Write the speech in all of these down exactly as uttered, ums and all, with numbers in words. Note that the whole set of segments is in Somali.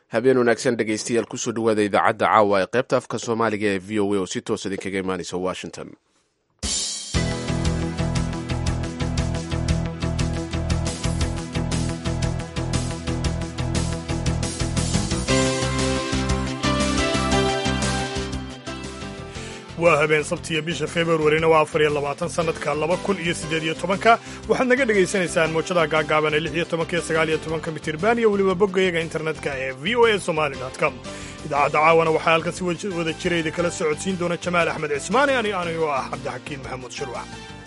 habeen wanaagsan dhegaystayaal kusoo dhawaada idaacadda caawa ee qaybta afka soomaaliga ee v o a oo si toos idinkaga imaanaysa washington. waa habeen sabtiya bisha februarina waa afar iyo labaatan sannadka laba kun iyo siddeed iyo tobanka waxaad naga dhegaysanaysaan mowjadaha gaagaaban ee lix iyo tobanka iyo sagaal iyo tobanka mitirban iyo weliba boggayaga internetka ee v o a somali dot com. idaacadda caawana waxaa halkan si wada jira idinkala socodsiin doona jamaal axmed cismaani ani anigoo ah cabdixakiin maxamuud shirwac.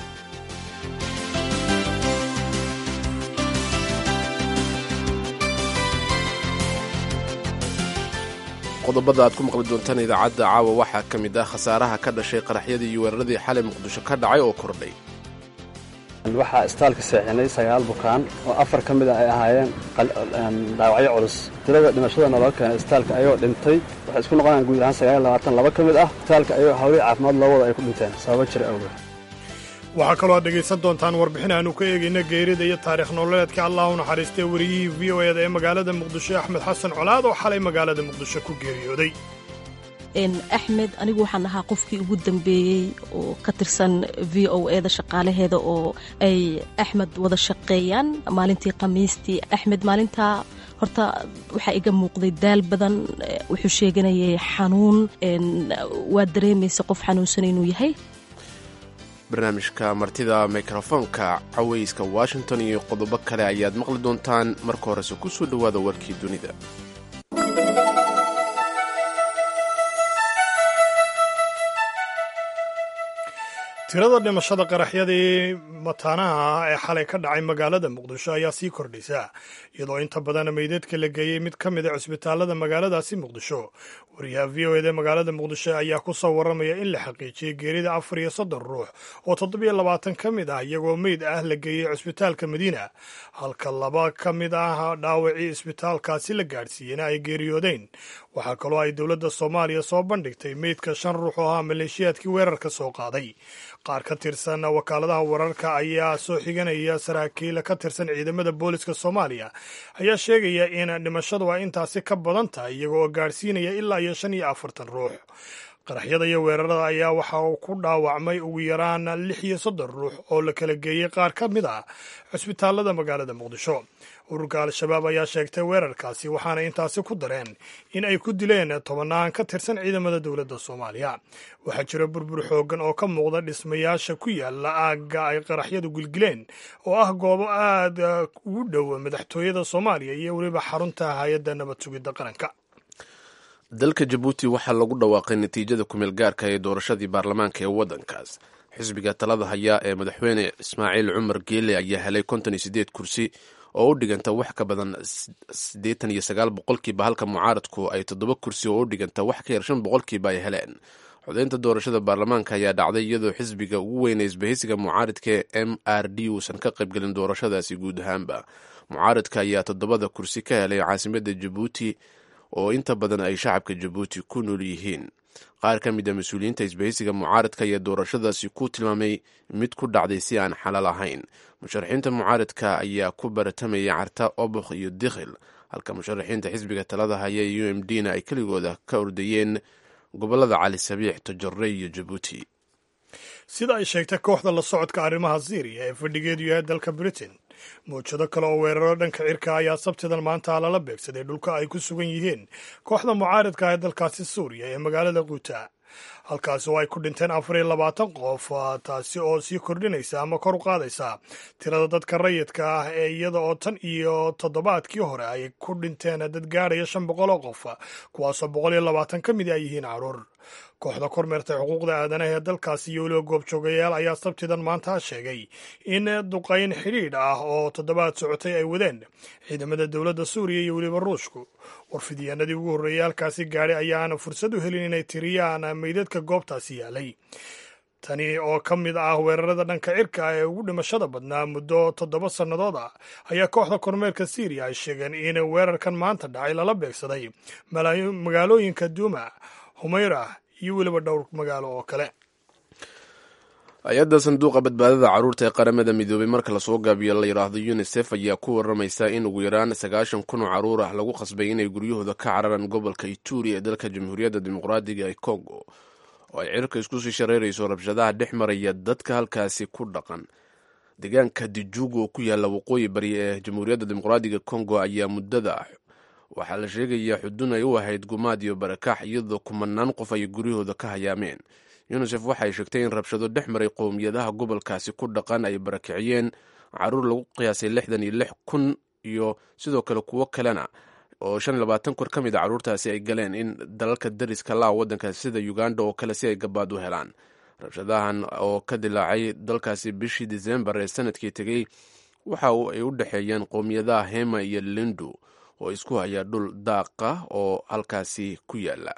qodobada aad ku maqli doontaan idaacadda caawa waxaa ka mid ah khasaaraha ka dhashay qaraxyadii iyo weeraradii xalay muqdisho ka dhacay oo kordhay. waxaa istaalka seexinay sagaal bukaan oo afar ka mid ah ay ahaayeen dhaawacyo culus. tirada dhimashada nolol keenay istaalka ayagoo dhintay waxay isku noqonayaan guud ahaan sagaal iyo labaatan laba ka mid ah istaalka ayagoo hawlihii caafimaad loo wada ay ku dhinteen sababo jira awgeed. waxaa kaloo aad dhegaysan doontaan warbixin aanu ka eegayna geerida iyo taariikh nololeedka allah u naxariistay wariyihii v o eda ee magaalada muqdisho axmed xasan colaad oo xalay magaalada muqdisho ku geeriyooday. axmed anigu waxaan ahaa qofkii ugu dambeeyey oo ka tirsan v o eda shaqaalaheeda oo ay axmed wada shaqeeyaan maalintii khamiistii. axmed maalintaa horta waxaa iga muuqday daal badan, wuxuu sheeganayay xanuun, waa dareemaysa qof xanuunsan inuu yahay. barnaamijka martida mikrofoonka cawayska washington iyo qodobo kale ayaad maqli doontaan. marka horese ku soo dhowaada warkii dunida. tirada dhimashada qaraxyadii mataanaha ee xalay ka dhacay magaalada muqdisho ayaa sii kordhaysa iyadoo inta badan meydadka la geeyey mid ka mid a cusbitaalada magaaladaasi muqdisho. wariyaha v o eda magaalada muqdisho ayaa ku soo warramaya in la xaqiijiyey geerida afar iyo soddon ruux oo toddobiyo labaatan ka mid ah iyagoo meyd ah la geeyey cusbitaalka madiina, halka laba ka mid ah dhaawacii cusbitaalkaasi la gaadhsiiyena ay geeriyoodeen. waxaa kaloo ay dowladda soomaaliya soo bandhigtay meydka shan ruux oo ahaa maleeshiyaadkii weerarka soo qaaday. qaar ka tirsan wakaaladaha wararka ayaa soo xiganaya saraakiil ka tirsan ciidamada booliska soomaaliya ayaa sheegaya in dhimashadu ay intaasi ka badan tahay iyaga oo gaadhsiinaya ilaa iyo shan iyo afartan ruux. qaraxyada iyo weerarada ayaa waxa uu ku dhaawacmay ugu yaraan lix iyo soddon ruux oo la kala geeyey qaar ka mid ah cusbitaalada magaalada muqdisho. ururka al-shabaab ayaa sheegtay weerarkaasi waxaana intaasi ku dareen in ay ku dileen tobannaan ka tirsan ciidamada dowladda soomaaliya. waxaa jira burbur xooggan oo ka muuqda dhismayaasha ku yaala aagga ay qaraxyadu gilgileen oo ah goobo aad ugu dhow madaxtooyada soomaaliya iyo weliba xarunta hay-adda nabad sugidda qaranka. dalka jabuuti waxaa lagu dhawaaqay natiijada kumeel gaarka ee doorashadii baarlamaanka ee waddankaas. xisbiga talada haya ee madaxweyne ismaaciil cumar geele ayaa helay konton iyo siddeed kursi oo u dhiganta wax ka badan siddeetan iyo sagaal boqolkiiba, halka mucaaradku ay toddoba kursi oo u dhiganta wax ka yar shan boqolkiiba ay heleen. codaynta doorashada baarlamaanka ayaa dhacday iyadoo xisbiga ugu weynay isbahaysiga mucaaradka ee m r d uusan ka qaybgelin doorashadaasi guud ahaanba. mucaaradka ayaa toddobada kursi ka helay caasimadda jabuuti oo inta badan ay shacabka jabuuti ku nool yihiin. qaar ka mid a mas-uuliyiinta isbahaysiga mucaaradka ayaa doorashadaasi ku tilmaamay mid ku dhacday si aan xalaal ahayn. musharaxiinta mucaaradka ayaa ku baratamaya carta, obokh iyo dikhil, halka musharaxiinta xisbiga talada haya u m d na ay keligooda ka ordayeen gobolada cali sabiix, tojore iyo jabuuti. sida ay sheegtay kooxda la socodka arrimaha syriya ee fadhigeedu yahay dalka britain, mawjado kale oo weeraro dhanka cirka ayaa sabtidan maanta lala beegsaday dhulka ay ku sugan yihiin kooxda mucaaradka ee dalkaasi suuriya ee magaalada quuta, halkaasi oo ay ku dhinteen afar iyo labaatan qof, taasi oo sii kordhinaysa ama kor u qaadaysa tirada dadka rayidka ah ee iyada oo tan iyo toddobaadkii hore ay ku dhinteen dad gaadhaya shan boqol oo qof, kuwaasoo boqol iyo labaatan ka mid ay yihiin caruur. kooxda kormeertay xuquuqda aadanaha ee dalkaasi iyo weliba goobjoogayaal ayaa sabtidan maanta sheegay in duqayn xidhiidh ah oo toddobaad socotay ay wadeen ciidamada dowladda suuriya iyo weliba ruushku. warfidyaanadii ugu horreeyay halkaasi gaadhay ayaana fursad u helin inay tiriyaan meydadka goobtaasi yaalay. tani oo ka mid ah weerarada dhanka cirka ah ee ugu dhimashada badnaa muddo toddoba sannadood ah ayaa kooxda kormeerka syriya ay sheegeen in weerarkan maanta dhacay lala beegsaday magaalooyinka duuma, humayra iyo weliba dhowr magaalo oo kale. hay-adda sanduuqa badbaadada carruurta ee qaramada midoobay marka lasoo gaabiyo la yidhaahdo unisef ayaa ku waramaysa in ugu yaraan sagaashan kun oo carruur ah lagu qasbay inay guryahooda ka cararaan gobolka ituri ee dalka jamhuuriyadda dimuqraadiga ee congo oo ay cirka isku sii shareerayso rabshadaha dhex maraya dadka halkaasi ku dhaqan. deegaanka dijugo oo ku yaalla waqooyi bari ee jamhuuriyadda dimuqraadiga congo ayaa muddada waxaa la sheegayaa xudun ay u ahayd gumaad iyo barakax iyadoo kumanaan qof ay guryahooda ka hayaameen. unisef waxay sheegtay in rabshado dhex maray qowmiyadaha gobolkaasi ku dhaqan ay barakiciyeen caruur lagu qiyaasay lixdan iyo lix kun iyo sidoo kale kuwo kalena oo shan iyo labaatan kun ka mid a carruurtaasi ay galeen in dalalka dariska laa waddankaasi sida uganda oo kale si ay gabaad u helaan. rabshadahan oo ka dilaacay dalkaasi bishii disembar ee sanadkii tegey waxa ay u dhexeeyeen qowmiyadaha hema iyo lindu oo isku haya dhul daaqa oo halkaasi ku yaala.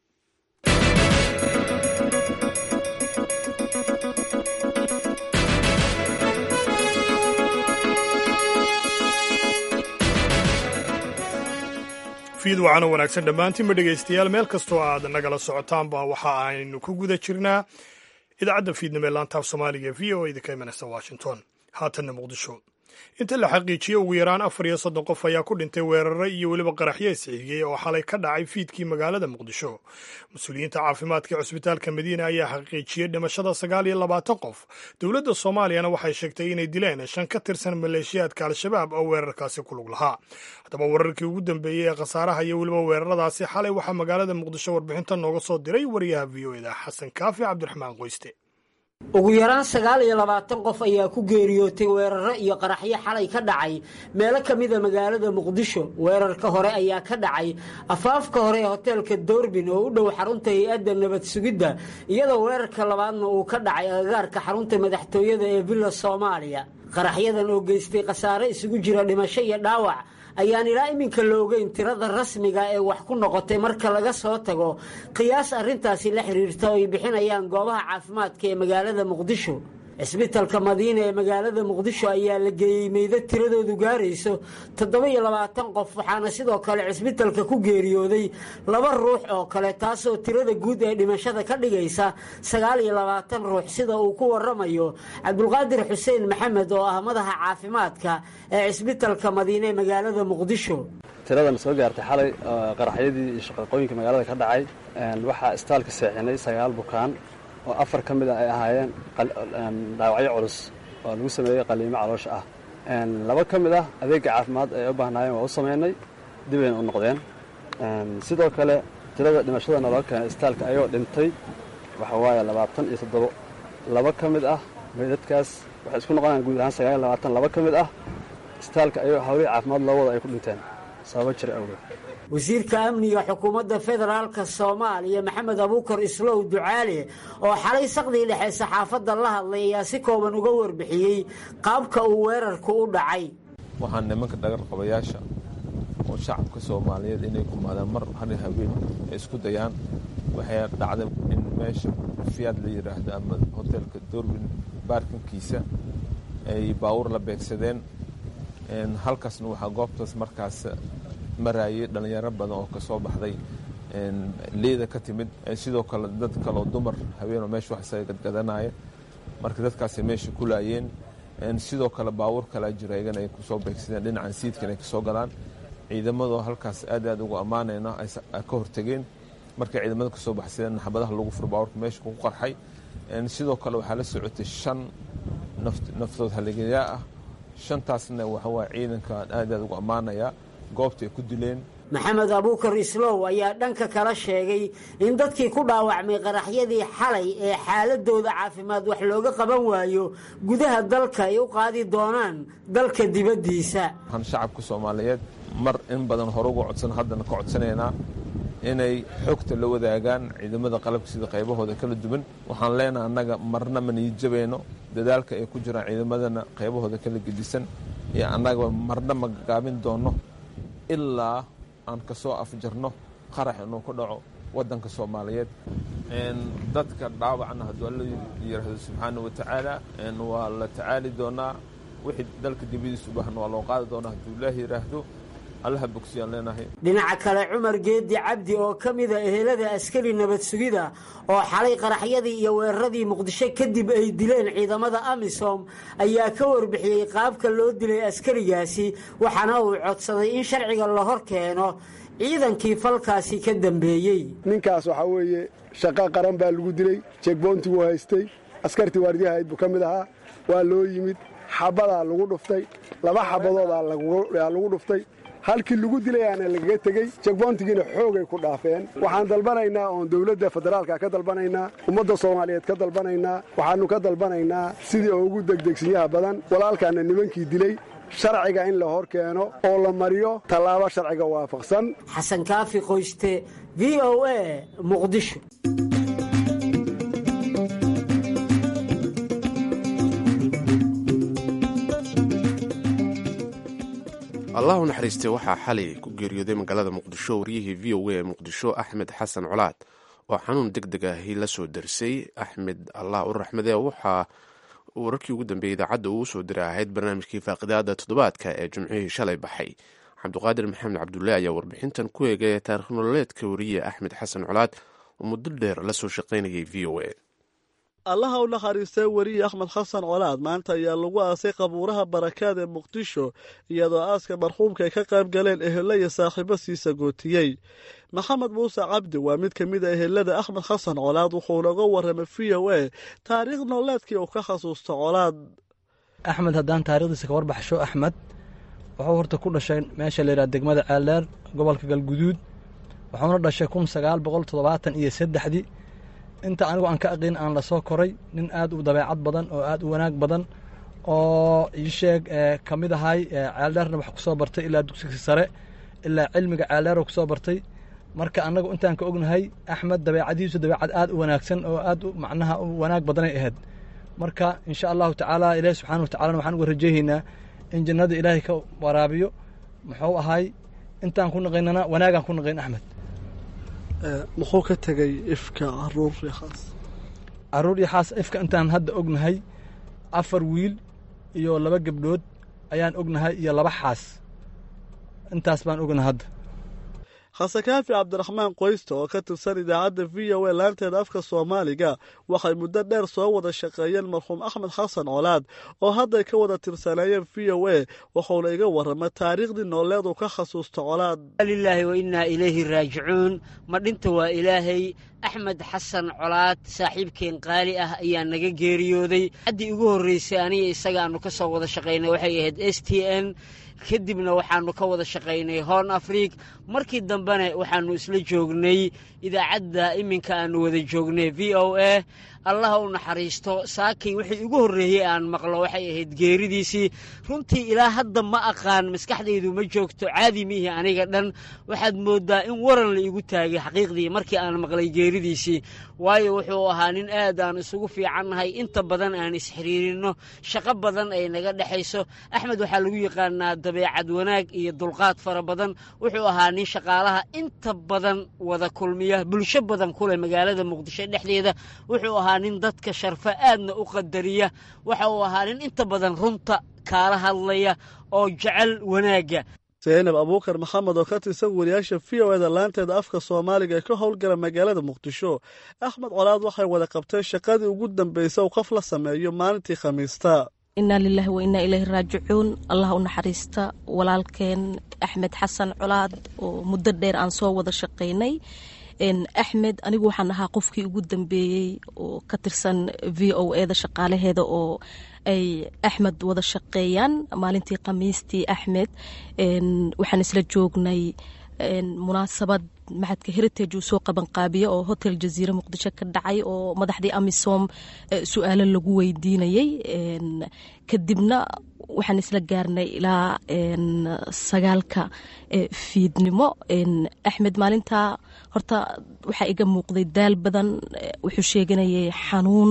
fiid wacano wanaagsan dhammaantiinba dhegaystayaal meel kastoo aad nagala socotaanba waxa aynu ku guda jirnaa idaacadda fiidnimo ee laantaaf soomaaliga v o idinka imanaysa washington. haatanna muqdisho inta la xaqiijiye ugu yaraan afar iyo soddon qof ayaa ku dhintay weeraro iyo weliba qaraxyo isxigay oo xalay ka dhacay fiidkii magaalada muqdisho. mas-uuliyiinta caafimaadka cusbitaalka madiina ayaa xaqiijiyey dhimashada sagaal iyo labaatan qof. dowladda soomaaliyana waxay sheegtay inay dileen shan ka tirsan maleeshiyaadka al-shabaab oo weerarkaasi ku lug lahaa. haddaba wararkii ugu dambeeyey ee khasaaraha iyo weliba weeraradaasi xalay waxaa magaalada muqdisho warbixinta nooga soo diray wariyaha v o eda xasan kaafi cabdiraxmaan qoyste. ugu yaraan sagaal iyo labaatan qof ayaa ku geeriyootay weeraro iyo qaraxyo xalay ka dhacay meelo ka mida magaalada muqdisho. weerarka hore ayaa ka dhacay afaafka hore ee hoteelka doorbin oo u dhow xarunta hay-adda nabad sugidda, iyadoo weerarka labaadna uu ka dhacay agagaarka xarunta madaxtooyada ee villa soomaaliya. qaraxyadan oo geystay khasaare isugu jira dhimasho iyo dhaawac ayaan ilaa iminka la ogeyn tirada rasmiga ee wax ku noqotay marka laga soo tago qiyaas arrintaasi la xiriirta oo ay bixinayaan goobaha caafimaadka ee magaalada muqdisho. cisbitalka madiina ee magaalada muqdisho ayaa la geeyey meydad tiradoodu gaarayso toddoba iyo labaatan qof, waxaana sidoo kale cisbitalka ku geeriyooday laba ruux oo kale, taasoo tirada guud ee dhimashada ka dhigaysa sagaal iyo labaatan ruux, sida uu ku waramayo cabdulqaadir xuseen maxamed oo ah madaxa caafimaadka ee cisbitalka madiina ee magaalada muqdisho. tiradan soo gaartay xalay qaraxyadii iyo shaqaqooyinka magaalada ka dhacay waxaa istaalka seexinay sagaal bukaan oo afar ka mid a ay ahaayeen dhaawacyo culus oo lagu sameeyey qaliimo caloosha ah. laba ka mid ah adeegga caafimaad ay u baahnaayeen waa u samaynay, dibayna u noqdeen. sidoo kale tirada dhimashada naloo keenay istaalka ayagoo dhintay waxa waaye labaatan iyo toddobo. laba ka mid ah meydadkaas waxay isku noqonayaan guud ahaan sagaal iyo labaatan. laba ka mid ah istaalka ayagoo hawlihii caafimaad loo wada ay ku dhinteen sababo jira awgeed. wasiirka amniga xukuumadda federaalka soomaaliya maxamed abuukar islow ducaale oo xalay saqdii dhexe saxaafadda la hadlay ayaa si kooban uga warbixiyey qaabka uu weerarku u dhacay. waxaan nimanka dhagarqabayaasha oo shacabka soomaaliyeed inay kumaadaan mar hari habeen ay isku dayaan, waxay dhacday in meesha fiyaad la yidhaahdo ama hoteelka doorbin baarkinkiisa ay baawur la beegsadeen. halkaasna waxaa goobtaas markaas maraayay dhallinyaro badan oo ka soo baxday leeda ka timid, sidoo kale dad kaleoo dumar habeenoo meesha wax isaga gadgadanaya, marka dadkaasay meesha ku laayeen. sidoo kale baawur kalaa jira iyagana ay kusoo beegsadeen dhinacan siidkan ay kasoo galaan. ciidamadoo halkaas aad aad ugu ammaanayna ay ka hortegeen, markay ciidamada kasoo baxsadeen xabadaha lagu furo baawurka meesha ku qarxay. sidoo kale waxaa la socotay shan naftood haligayaa ah. shantaasna waxawaa ciidanka aad aad ugu ammaanaya goobta ay ku dileen. maxamed abuukar islow ayaa dhanka kala sheegay in dadkii ku dhaawacmay qaraxyadii xalay ee xaaladooda caafimaad wax looga qaban waayo gudaha dalka ay u qaadi doonaan dalka dibaddiisa. waxaan shacabka soomaaliyeed mar in badan hore uga codsan haddana ka codsanaynaa inay xogta la wadaagaan ciidamada qalabka sida qaybahooda kala duwan. waxaan leenaha annaga marna ma niijabayno dadaalka ay ku jiraan ciidamadana qaybahooda kala gedisan, iyo annaga marna ma gaabin doono ilaa aan ka soo afjarno qarax inuu ku dhaco waddanka soomaaliyeed. dadka dhaawacna hadduu alla yidhaahdo subxaana wa tacaala waa la tacaali doonaa, wixii dalka dibadiisa u baahan waa loo qaadi doonaa hadduu ilaahi yidhaahdo. allaha bogsiyaan leenahay. dhinaca kale cumar geedi cabdi oo ka mida ehelada askari nabad sugida oo xalay qaraxyadii iyo weeraradii muqdisho kadib ay dileen ciidamada amisom ayaa ka warbixiyey qaabka loo dilay askarigaasi waxaana uu codsaday in sharciga la hor keeno ciidankii falkaasi ka dambeeyey. ninkaas waxaa weeye shaqo qaran baa lagu dilay, jeegboontigu haystay, askartii waardiyahayd buu ka mid ahaa, waa loo yimid, xabadaa lagu dhuftay, laba xabadoodaa lagu dhuftay, halkii lagu dilayaana lagaga tegey, jeegboontigiina xoogay ku dhaafeen. waxaan dalbanaynaa oon dowladda federaalka ka dalbanaynaa, ummadda soomaaliyeed ka dalbanaynaa, waxaannu ka dalbanaynaa sidii ugu degdegsinyaha badan walaalkaana nimankii dilay sharciga in la hor keeno oo la mariyo tallaabo sharciga waafaqsan. xasan kaafi qoyste, v o a, muqdisho. allah u naxariistay waxaa xalay ku geeriyooday magaalada muqdisho wariyihii v o a ee muqdisho axmed xasan colaad oo xanuun deg deg ahi la soo darsay. axmed allah u raxmadee waxaa wararkii ugu dambeeyey idaacadda uu soo diray ahayd barnaamijkii faaqidaada toddobaadka ee jimcihii shalay baxay. cabdiqaadir maxamed cabdulle ayaa warbixintan ku eegaya taarikh nololeedka wariye axmed xasan colaad oo muddo dheer la soo shaqaynayay v o a. allaha u naxariistay weriye axmed xasan colaad maanta ayaa lagu aasay qabuuraha barakaad ee muqdisho iyadoo aaska marxuumka ay ka qayb galeen ehelo iyo saaxiibo siisa gootiyey. maxamed muuse cabdi waa mid ka mid a ehelada axmed xasan colaad wuxuuna uga warramay v o a taariikh nololeedkii uu ka xasuusto colaad. axmed haddaan taarikhdiisa ka warbaxsho, axmed wuxuu horta ku dhashay meesha layidhaha degmada ceeldheer gobolka galguduud, wuxuuna dhashay kun sagaal boqol toddobaatan iyo saddexdii. inta anigu aan ka aqin aan la soo koray nin aad u dabeecad badan oo aad u wanaag badan oo ii sheeg ka mid ahay ceeldheerna wax ku soo bartay ilaa dugsiga sare ilaa cilmiga ceeldheer ku soo bartay. marka annagu intaan ka ognahay axmed dabeecadiisu dabeecad aad u wanaagsan oo aad u macnaha u wanaag badanay ahayd. marka insha allahu tacaala ilaahi subxaana watacalana waxaan uga rajeehaynaa in jannada ilaahay ka waraabiyo. muxuu ahay intaan ku naqaynana wanaagaan ku naqayn axmed. muxuu ka tegay ifka caruur iyo xaas? caruur iyo xaas ifka intaan hadda ognahay afar wiil iyo laba gabdhood ayaan ognahay iyo laba xaas, intaas baan ognahay hadda. xasan kaafi cabdiraxmaan qoysta oo ka tirsan idaacadda v o a laanteeda afka soomaaliga waxay muddo dheer soo wada shaqeeyeen marxuum axmed xasan colaad oo hadday ka wada tirsaneeyeen v o a wuxuuna iga warramay taariikhdii nooleed uu ka xasuusto colaad. lilaahi wa innaa ilayhi raajicuun. ma dhinta waa ilaahay. axmed xasan colaad saaxiibkeen qaali ah ayaa naga geeriyooday. haddii ugu horraysay aniga isaga aanu ka soo wada shaqaynay waxay ahayd s t n, kadibna waxaannu ka wada shaqaynay hoon afriig, markii dambena waxaannu isla joognay idaacadda iminka aannu wada joognay v o a. allaha u naxariisto. saakay wixii ugu horreeyey aan maqlo waxay ahayd geeridiisii. runtii ilaa hadda ma aqaan, maskaxdaydu ma joogto, caadi miihi aniga dhan. waxaad mooddaa in waran la igu taagay xaqiiqdii markii aan maqlay geeridiisii, waayo wuxuu ahaa nin aad aan isugu fiicannahay, inta badan aan isxiriirinno, shaqo badan ay naga dhexayso. axmed waxaa lagu yaqaanaa dabeecad wanaag iyo dulqaad fara badan. wuxuu ahaa nin shaqaalaha inta badan wada kulmiya, bulsho badan kuleh magaalada muqdisho dhexdeeda. wuxuu ahaa nin dadka sharfa aadna u qadariya. waxa uu ahaa nin inta badan runta kaala hadlaya oo jecel wanaagga. zaynab abuukar maxamed oo ka tirsan wariyaasha v o eda laanteeda afka soomaaliga ee ka howlgala magaalada muqdisho. axmed colaad waxay wada qabteen shaqadii ugu dambaysa uu qof la sameeyo maalintii khamiista. inaa lilaahi wa innaa ilayhi raajicuun. allah u naxariista walaalkeen axmed xasan colaad oo muddo dheer aan soo wada shaqaynay. axmed anigu waxaan ahaa qofkii ugu dambeeyey oo ka tirsan v o eda shaqaalaheeda oo ay axmed wada shaqeeyaan. maalintii khamiistii axmed waxaan isla joognay munaasabad maxadka heritage uu soo qabanqaabiye oo hotel jaziire muqdisho ka dhacay oo madaxdii amisom su-aalo lagu weydiinayey. kadibna waxaan isla gaarnay ilaa sagaalka fiidnimo. axmed maalintaa horta waxaa iga muuqday daal badan. wuxuu sheeganayay xanuun.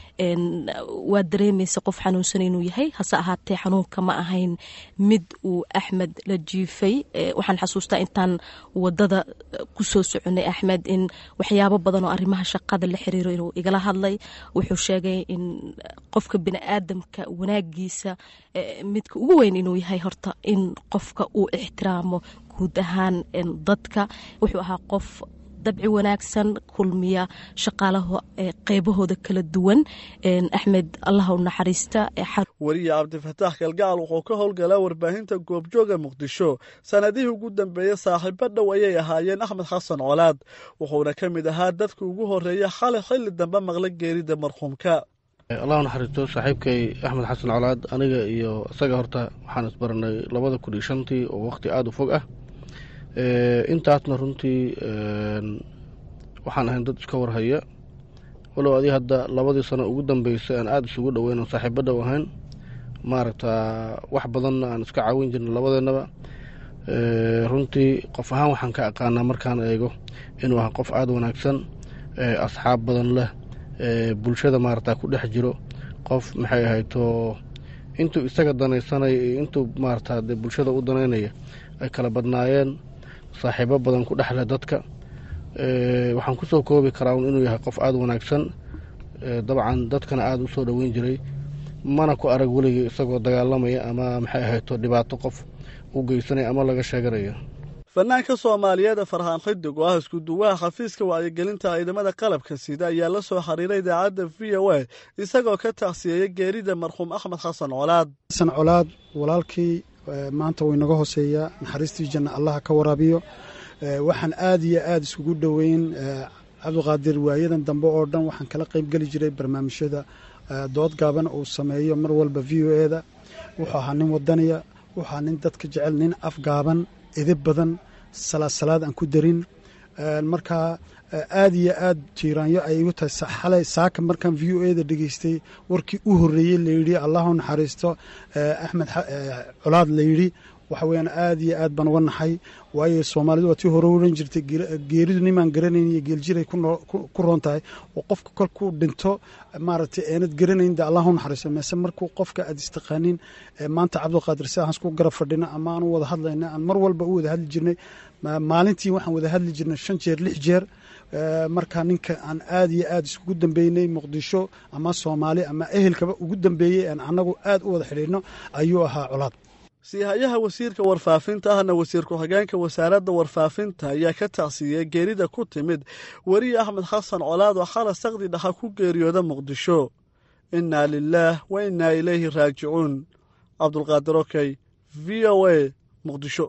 waa dareemaysa qof xanuunsan inuu yahay, hase ahaatee xanuunka ma ahayn mid uu axmed la jiifay. waxaan xasuustaa intaan wadada ku soo soconay axmed in waxyaabo badan oo arrimaha shaqada la xiriiro inuu igala hadlay. wuxuu sheegay in qofka bini'aadamka wanaagiisa midka ugu weyn inuu yahay horta in qofka uu ixtiraamo guud ahaan dadka. wuxuu ahaa qof dabci wanaagsan, kulmiya shaqaalaha qeybahooda kala duwan. axmed allah u naxariista. weriye cabdifataax galgacal wuxuu ka howlgalaa warbaahinta goobjooga muqdisho. sanadihii ugu dambeeyey saaxiibo dhow ayay ahaayeen axmed xasan colaad, wuxuuna ka mid ahaa dadka ugu horeeya xalay xilli dambe maqla geerida marxuumka. allah u naxariisto saaxiibkay axmed xasan colaad, aniga iyo isaga horta waxaan isbaranay labada kun iyo shantii oo waqti aada u fog ah. intaasna runtii waxaan ahayn dad iska warhaya, walow adii hadda labadii sano ugu dambeysay aan aada isugu dhoweyn oo saaxiibo dhow ahayn. maaragta wax badanna aan iska caawin jirna labadeennaba. runtii qof ahaan waxaan ka aqaanaa markaan eego inuu ahaa qof aada wanaagsan, asxaab badan leh, bulshada maaragta ku dhex jiro. qof maxay ahayto intuu isaga danaysanaya iyo intuu maaragta dee bulshada u danaynaya ay kala badnaayeen, saaxiibo badan ku dhexleh dadka. waxaan ku soo koobi karaa inuu yahay qof aada wanaagsan, dabcan dadkana aada u soo dhoweyn jiray, mana ku arag weligii isagoo dagaalamaya ama maxay ahayto dhibaato qof u geysanaya ama laga sheeganayo. fanaanka soomaaliyeed farxaan xidig oo ah isku duwaha xafiiska wacyigelinta ciidamada qalabka sida ayaa la soo xiriiray idaacadda v o a isagoo ka tacsiyeeyey geerida marxuum axmed xasan colaad. xasan colaad walaalkii maanta way naga hooseeyaa, naxariistii janna allaha ka waraabiyo. waxaan aada iyo aada isugu dhoweyn cabdiqaadir waayadan dambe oo dhan waxaan kala qaybgeli jiray barnaamijyada dood gaaban uu sameeyo mar walba v o eda. wuxuu ahaa nin wadaniya, wuxuu ahaa nin dadka jecel, nin afgaaban, edib badan, salaad aan ku darin. markaa aada iyo aad jiiraanyo ay igu tahay xalay saaka markaan v o eda dhegeystay warkii u horreeyey layidhi allahu naxariisto axmed colaad layidhi, waxa weyaan aada iyo aad baan uga naxay. waayo soomaalidu waa tii hore oran jirtay geeridu nimaan garanayn iyo geeljiray ku roon tahay, oo qofka kolkuu dhinto maaragtay eenad garanayn de allahu naxariisto. meese markuu qofka aad istaqaanin, maanta cabdiqaadir sidaas ku garab fadhina ama aan u wada hadlayna, aan mar walba u wada hadli jirnay. maalintii waxaan wada hadli jirnay shan jeer lix jeer. markaa ninka aan aada iyo aada isugu dambeynay muqdisho ama soomaali ama ehelkaba ugu dambeeyey aan annagu aada u wada xidhiidhno ayuu ahaa colaad. siihayaha wasiirka warfaafinta ahna wasiir ku-xigeenka wasaaradda warfaafinta ayaa ka tacsiiyey geerida ku timid weriye axmed xasan colaad oo xala saqdi dhaxa ku geeriyooda muqdisho. innaa lilaah wa innaa ilayhi raajicuun. cabdulqaadir okey, v o a, muqdisho.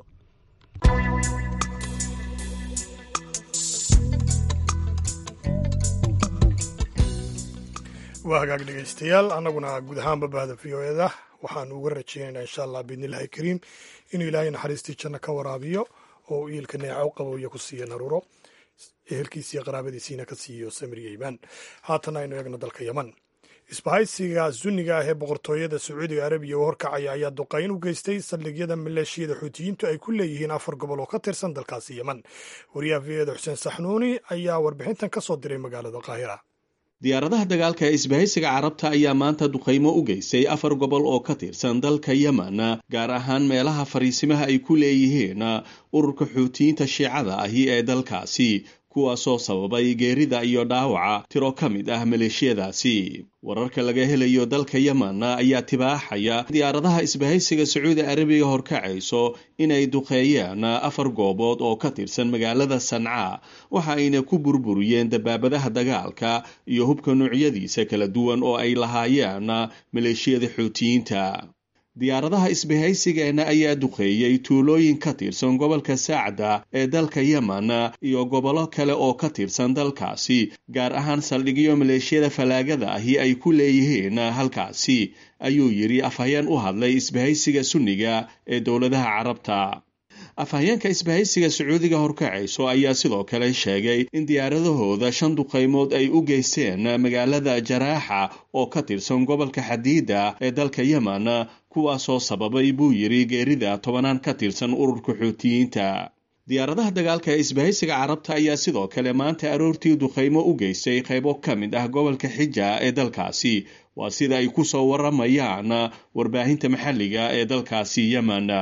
waa hagaag dhegeystayaal, annaguna guud ahaanba bahda v o eda waxaanu uga rajeynaynaa insha allah biidnillahi kariim inuu ilaahay naxariistii janno ka waraabiyo oo iilka neeca u qabowya ku siiyo naruuro, ehelkiisiiyo qaraabadiisiina ka siiyo samir yeymaan. haatan aynu eegno dalka yeman. isbahaysiga sunniga ah ee boqortooyada sacuudiga arabiya oo horkacaya ayaa duqayn u geystay saldhigyada maleeshiyada xuutiyiintu ay ku leeyihiin afar gobol oo ka tirsan dalkaasi yeman. wariyaha v o eda xuseen saxnuuni ayaa warbixintan ka soo diray magaalada qaahira. diyaaradaha dagaalka ee isbahaysiga carabta ayaa maanta duqaymo u geystay afar gobol oo ka tirsan dalka yemen, gaar ahaan meelaha fariisimaha ay ku leeyihiin ururka xuutiyiinta shiicada ahi ee dalkaasi, kuwaasoo sababay geerida iyo dhaawaca tiro ka mid ah maleeshiyadaasi. wararka laga helayo dalka yemen ayaa tibaaxaya diyaaradaha isbahaysiga sacuudi arabiga horkacayso inay duqeeyaan afar goobood oo ka tirsan magaalada sanca, waxa ayna ku burburiyeen dabaabadaha dagaalka iyo hubka noocyadiisa kala duwan oo ay lahaayeen maleeshiyada xuutiyiinta. diyaaradaha isbahaysigeena ayaa duqeeyey tuulooyin ka tirsan gobolka saacda ee dalka yemen iyo gobollo kale oo ka tirsan dalkaasi, gaar ahaan saldhigyo maleeshiyada falaagada ahi ay ku leeyihiin halkaasi, ayuu yidhi afhayeen u hadlay isbahaysiga sunniga ee dowladaha carabta. afhayeenka isbahaysiga sacuudiga horkacayso ayaa sidoo kale sheegay in diyaaradahooda shan duqaymood ay u geysteen magaalada jaraaxa oo ka tirsan gobolka xadiida ee dalka yemen, kuwaasoo sababay buu yidhi geerida tobanaan ka tirsan ururka xuutiyiinta. diyaaradaha dagaalka ee isbahaysiga carabta ayaa sidoo kale maanta aroortii duqaymo u geystay qaybo ka mid ah gobolka xija ee dalkaasi, waa sida ay ku soo waramayaan warbaahinta maxalliga ee dalkaasi yemen.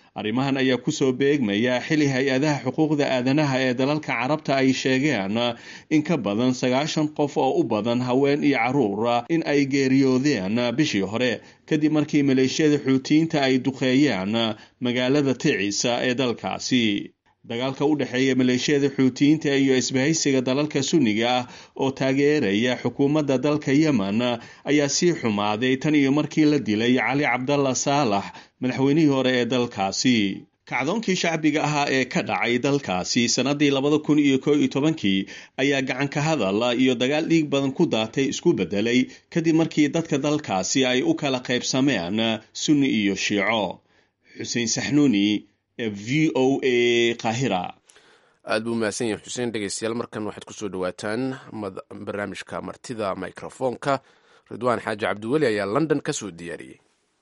arrimahan ayaa kusoo beegmaya xili hay-adaha xuquuqda aadanaha ee dalalka carabta ay sheegeen in ka badan sagaashan qof oo u badan haween iyo caruur in ay geeriyoodeen bishii hore kadib markii maleeshiyada xuutiyiinta ay duqeeyeen magaalada ticiisa ee dalkaasi. dagaalka u dhexeeya maleeshiyada xuutiyiinta iyo isbahaysiga dalalka sunniga ah oo taageeraya xukuumadda dalka yemen ayaa sii xumaaday tan iyo markii la dilay cali cabdalla saalax madaxweynihii hore ee dalkaasi. kacdoonkii shacbiga ahaa ee ka dhacay dalkaasi sanadii labada kun iyo koo iyo tobankii ayaa gacanka hadal iyo dagaal dhiig badan ku daatay isku bedelay kadib markii dadka dalkaasi ay u kala qaybsameen sunni iyo shiico. xuseen saxnuuni, v o a Qaahira. aad buu mahadsan yahay xuseen. dhegeystayaal markan waxaad kusoo dhawaataan barnaamijka martida microfoonka. ridwaan xaaji cabdiweli ayaa london ka soo diyaariyey.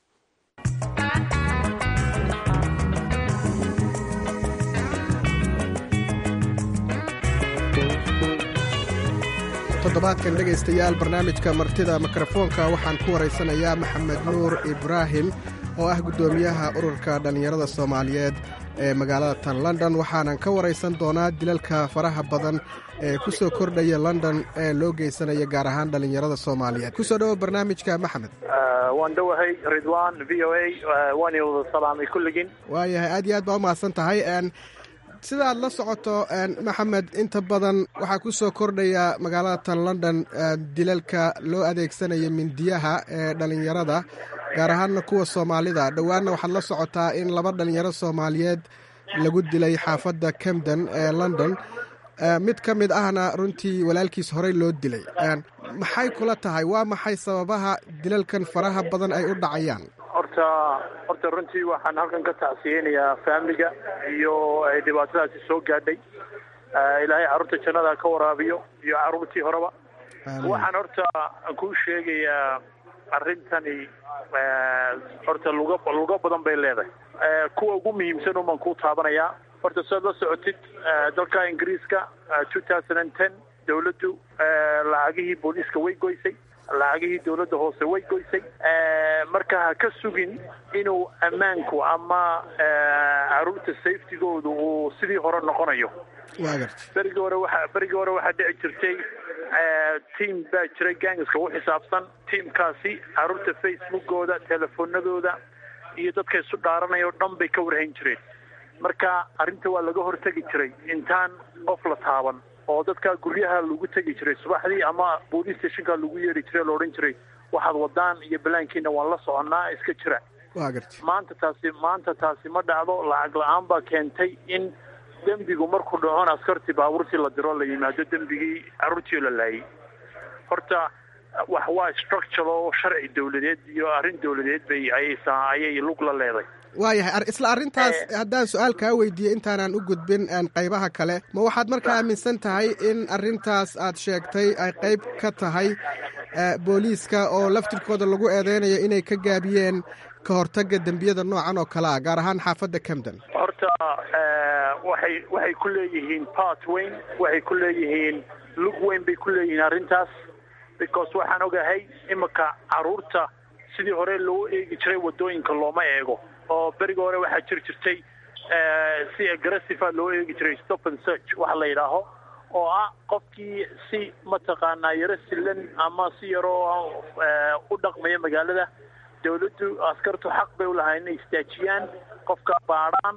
toddobaadkan dhegaystayaal barnaamijka martida mikrofoonka waxaan ku waraysanayaa maxamed nuur ibraahim oo ah guddoomiyaha ururka dhallinyarada soomaaliyeed ee magaalada tan london. waxaanan ka waraysan doonaa dilalka faraha badan ee ku soo kordhaya london ee loo geysanaya gaar ahaan dhallinyarada soomaaliyeed. kusoo dhawo barnaamijka maxamed. waan dhowahay ridwan v o a waan wada salaamay kulligiin. waayahay aad iyo aad baa u mahadsan tahay. sida aad la socoto maxamed, inta badan waxaa ku soo kordhaya magaalada tan london dilalka loo adeegsanaya mindiyaha ee dhallinyarada gaar ahaanna kuwa soomaalida. dhowaanna waxaad la socotaa in laba dhallinyaro soomaaliyeed lagu dilay xaafadda camden ee london, mid ka mid ahna runtii walaalkiis horey loo dilay. maxay kula tahay, waa maxay sababaha dilalkan faraha badan ay u dhacayaan? horta horta runtii waxaan halkan ka tacsiyeynayaa faamiliga iyo ay dhibaatadaasi soo gaadhay. ilaahay carruurta jannada ka waraabiyo iyo carruurtii horeba. waxaan horta kuu sheegayaa arrintani horta luga luga badan bay leedahay. kuwa ugu muhiimsan umaan kuu taabanayaa. horta saad la socotid dalka ingiriiska two thousand ten dawladdu lacagihii booliiska way goysay, lacagihii dawladda hoose way goysay. marka ha ka sugin inuu ammaanku ama caruurta safetygoodu uu sidii hore noqonayo. berigii hore waxa berigii hore waxaa dhici jirtay team baa jiray gangiska u xisaabsan. teamkaasi caruurta facebookooda, telefoonadooda iyo dadka isu dhaaranaya o dhan bay ka warhayn jireen. marka arrinta waa laga hortegi jiray intaan qof la taaban, oo dadka guryaha lagu tegi jiray subaxdii ama police stationka lagu yeeri jiray la odhan jiray waxaad wadaan iyo balaankiina waan la soconnaa iska jira. maanta taasi maanta taasi ma dhacdo. lacag la-aan baa keentay in dembigu markuu dhacon askartii baabuurtii la diro la yimaado dembigii carruurtii la laayay. horta wax waa structure oo sharci dawladeed iyo arrin dawladeed bay ayaysaa ayay lug la leeday. waayahay isla arrintaas haddaan su-aal kaa weydiiye intaanaan u gudbin qaybaha kale, ma waxaad markaa aaminsan tahay in arrintaas aad sheegtay ay qayb ka tahay booliiska oo laftirkooda lagu eedeynayo inay ka gaabiyeen ka hortagga dembiyada noocan oo kale ah gaar ahaan xaafadda camden? horta waxay waxay ku leeyihiin part weyn, waxay ku leeyihiin lug weyn bay ku leeyihiin arrintaas, because waxaan ogahay iminka carruurta sidii hore loo eegi jiray waddooyinka looma eego. oo berigi hore waxaa jir jirtay si aggressive loo eegi jiray stop and search waxa la yidhaaho, oo ah qofkii si mataqaanaa yaro silan ama si yaroo u dhaqmaya magaalada, dawladdu askartu xaq bay u lahaa inay istaajiyaan, qofka baadhaan,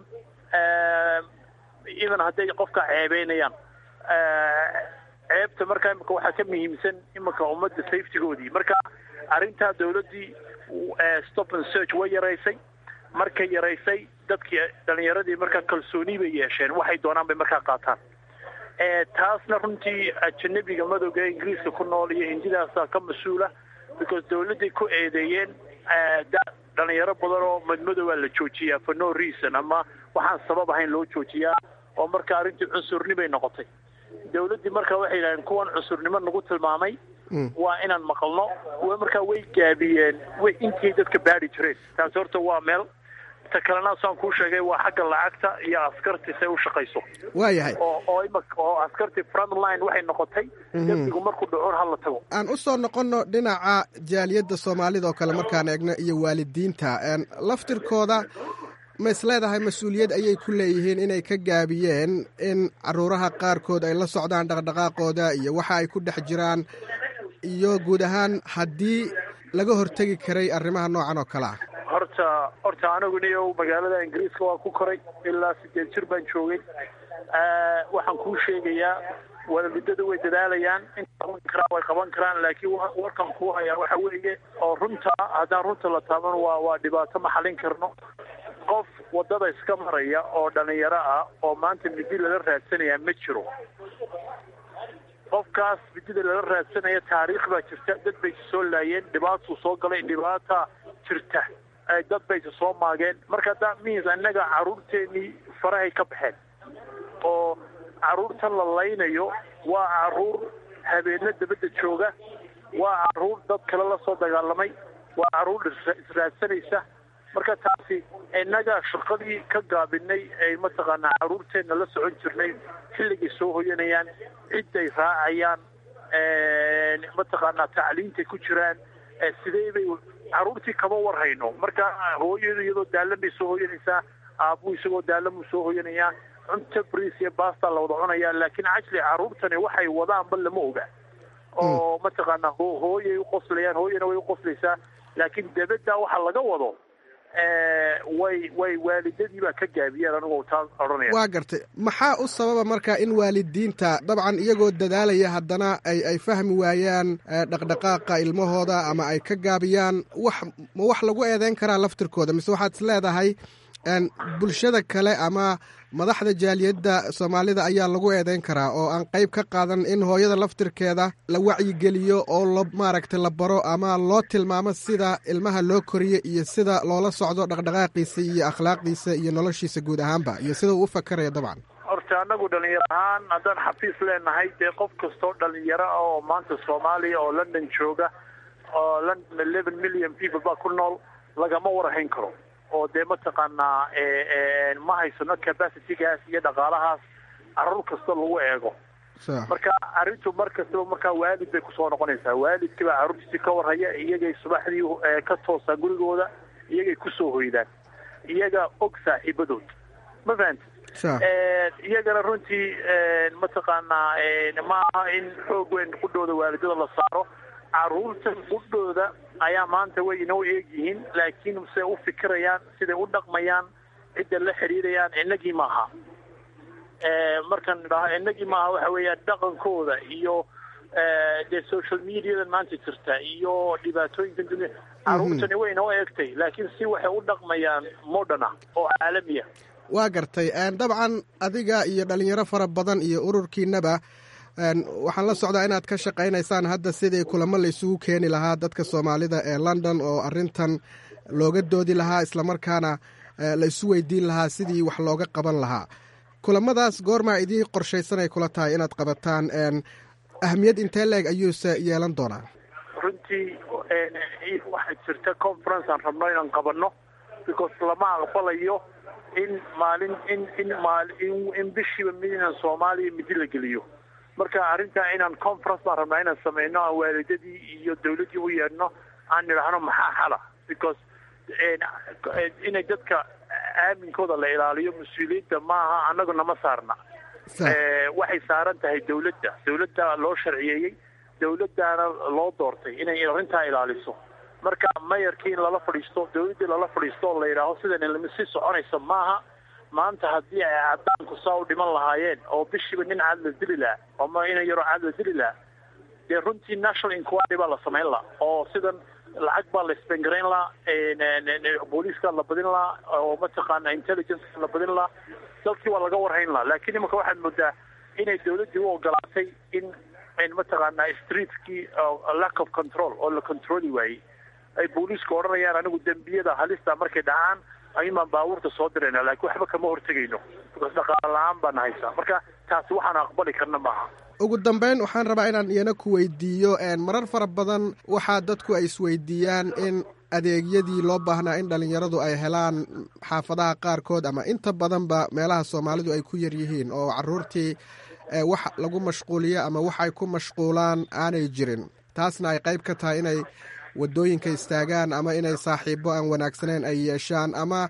even hadday qofka ceebeynayaan. ceebta markaa imika waxaa ka muhiimsan iminka ummadda safetygoodii. marka arrintaa dawladdii stop and search way yaraysay. markay yaraysay dadkii dhalinyaradii markaa kalsooni bay yeesheen, waxay doonaan bay markaa qaataan. taasna runtii ajanabiga madowga ee ingiriiska ku nool iyo hindidaasa ka mas-uula, because dawladday ku eedeeyeen dhalinyaro badan oo madmadowaa la joojiyaa for no reason, ama waxaan sabab ahayn loo joojiyaa, oo marka arrintii cunsurnibay noqotay. dawladdii markaa waxay yidhahdeen kuwan cunsurnimo nagu tilmaamay waa inaan maqalno. markaa way gaabiyeen way intii dadka baadhi jireen. taasi horta waa meel. ta kalena saan kuu sheegay waa xagga lacagta iyo askartii say u shaqayso. waayahay oo oo imaka oo askartii front line waxay noqotay dembigu markuu dhaco hal la tago. aan u soo noqonno dhinaca jaaliyadda soomaalida oo kale markaan eegno iyo waalidiinta laftirkooda, ma isleedahay mas-uuliyad ayay ku leeyihiin inay ka gaabiyeen in caruuraha qaarkood ay la socdaan dhaqdhaqaaqooda iyo waxa ay ku dhex jiraan iyo guud ahaan haddii laga hortegi karay arrimaha noocan oo kale ah? horta horta anigu niyow magaalada ingiriiska waa ku koray ilaa sideed jir baan joogay. waxaan kuu sheegayaa waalidadu way dadaalayaan inta qaban karaan way qaban karaan, laakiin warkan kuu hayaa waxa weeye oo runta haddaan runta la taaban waa waa dhibaato ma xalin karno. qof wadada iska maraya oo dhalinyaro ah oo maanta midi lala raadsanayaa ma jiro. qofkaas midida lala raadsanaya taariikh baa jirta, dad bay soo laayeen, dhibaatuu soo galay, dhibaata jirta, dad bay soo maageen. marka that means annaga caruurteenii farahay ka baxeen oo caruurtan la laynayo waa caruur habeena dabadda jooga, waa caruur dad kale la soo dagaalamay, waa caruur israadsanaysa. marka taasi innaga shaqadii ka gaabinay ay mataqaanaa caruurteenna la socon jirnay xilligay soo hoyanayaan, cidday raacayaan, mataqaanaa tacliintay ku jiraan, sidee bay caruurtii kama warhayno. marka hooyadu iyadoo daalan bay soo hoyanaysaa, aabuu isagoo daalan buu soo hoyanayaa, cunto bris iyo basta la wada cunayaa, laakiin cajli caruurtani waxay wadaanba lama oga oo mataqaanaa hooyay u qoslayaan, hooyana way u qoslaysaa, laakiin dabadda waxa laga wado way way waalidadii baa ka gaabiyeen. anigoo taa odhanaya waa gartay. maxaa u sababa marka in waalidiinta dabcan iyagoo dadaalaya haddana ay ay fahmi waayaan dhaqdhaqaaqa ilmahooda ama ay ka gaabiyaan? wax ma wax lagu eedeyn karaa laftirkooda, mise waxaad is leedahay bulshada kale ama madaxda jaaliyadda soomaalida ayaa lagu eedeyn karaa oo aan qayb ka qaadan in hooyada laftirkeeda la wacyigeliyo oo la maaragtay la baro ama loo tilmaamo sida ilmaha loo koriyo iyo sida loola socdo dhaqdhaqaaqiisa iyo akhlaaqdiisa iyo noloshiisa guud ahaanba iyo sida uu u fakarayo? dabcan horta annagu dhalinyaro ahaan haddaan xafiis leenahay dee qof kastoo dhalinyaro ah oo maanta soomaaliya oo london jooga oo london eleven million people baa ku nool lagama warhayn karo oo dee mataqaanaa ma haysano capacitygaas iyo dhaqaalahaas caruur kasta lagu eego. marka arrintu mar kastaba markaa waalid bay kusoo noqonaysaa. waalidkii baa caruurtiisii ka warhaya, iyagay subaxdii ka toosaan gurigooda, iyagay kusoo hoydaan, iyaga og saaxiibadood, ma fahamti? iyagana runtii mataqaanaa ma aha in xoog weyn qudhooda waalidada la saaro. caruurta qudhooda ayaa maanta way inoo eeg yihiin, laakiin siday u fikirayaan, siday u dhaqmayaan, cidda la xiriirayaan inagii maaha. markaan idhaha inagii maaha waxa weeyaan dhaqankooda iyo dee social mediadan maanta jirta iyo dhibaatooyinkan dunia. caruurtani way inoo eegtay, laakiin si waxay u dhaqmayaan modern ah oo caalamiya. waa gartay. dabcan adiga iyo dhalinyaro fara badan iyo ururkiinaba waxaan la socdaa inaad ka shaqaynaysaan hadda sidii kulamo la isugu keeni lahaa dadka soomaalida ee london oo arrintan looga doodi lahaa, islamarkaana la isu weydiin lahaa sidii wax looga qaban lahaa. kulamadaas goormaa idii qorshaysanay kula tahay inaad qabataan? ahmiyad intee leeg ayuuse yeelan doonaa? runtii waxaa jirta conference aan rabno inaan qabanno, because lama aqbalayo in maalin in in maali in bishiiba midna soomaaliya midi la geliyo. marka arrintaa inaan conference baan rabnaa inaan sameyno, aan waalidadii iyo dawladdii u yeedhno, aan nidhaahno maxaa xala, because inay dadka aaminkooda la ilaaliyo mas-uuliyadda maaha annagu nama saarna. waxay saaran tahay dawladda dawladda loo sharciyeeyey, dawladdaana loo doortay inay arrintaa ilaaliso. marka mayarkii in lala fadhiisto, dawladdii lala fadhiisto oo la yidhaaho sidan si soconaysa maaha. maanta haddii ay cadaanku saa u dhiman lahaayeen oo bishiiba nin caad la dili laha ama ina yaroo caad la dili laha, dee runtii national inquiry baa la samayn laha oo sidan lacag baa la isbengarayn laha, booliiska la badin laha oo mataqaana intelligence la badin laha, dalkii waa laga warhayn laha. laakiin imanka waxaad moodaa inay dawladdii u ogolaatay in mataqaana streetkii lack of control oo la controli waayey. ay booliisku odhanayaan anigu dembiyada halista markay dhacaan ayumaan baabuurta soo dirayna, laakiin waxba kama hortegayno because dhaqaale la-aan baan haysaa. marka taasi waxaan aqbali karna maaha. ugu dambeyn waxaan rabaa inaan iyana ku weydiiyo, marar fara badan waxaa dadku ay isweydiiyaan in adeegyadii loo baahnaa in dhallinyaradu ay helaan xaafadaha qaarkood ama inta badanba meelaha soomaalidu ay ku yar yihiin oo caruurtii wax lagu mashquuliyo ama wax ay ku mashquulaan aanay jirin. taasna ay qayb ka tahay inay waddooyinka istaagaan ama inay saaxiibo aan wanaagsanayn ay yeeshaan ama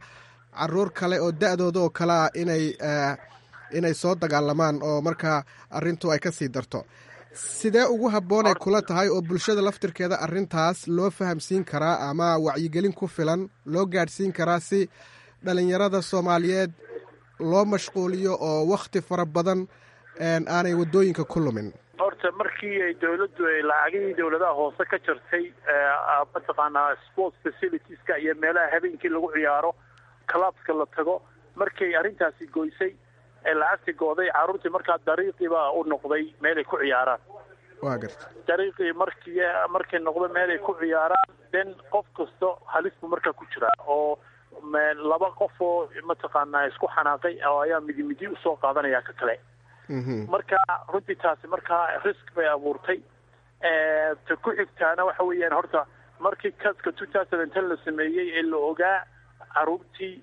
caruur kale oo da-dooda oo kale ah inay inay soo dagaalamaan oo markaa arrintu ay ka sii darto sidee ugu habboonay kula tahay oo bulshada laftirkeeda arrintaas loo fahamsiin karaa ama wacyigelin ku filan loo gaadhsiin karaa si dhalinyarada soomaaliyeed loo mashquuliyo oo wakhti fara badan aanay waddooyinka ku lumin horta markii ay dawladdu ay lacagihii dawladaha hoose ka jartay mataqaanaa sports facilitieska iyo meelaha habeenkii lagu ciyaaro clubska la tago markay arrintaasi goysay ee lacagtii gooday carruurtii markaa dariiqii baa u noqday meelay ku ciyaaraan waa garta dariiqii markii markay noqdo meelay ku ciyaaraan den qof kasta halis buu markaa ku jiraa oo laba qof oo mataqaanaa isku xanaaqay oo ayaa midi midi usoo qaadanaya ka kale marka runtii taasi markaa risk bay abuurtay ta ku xigtaana waxa weeyaan horta markii kaska two thousand and ten la sameeyey ee la ogaa carruurtii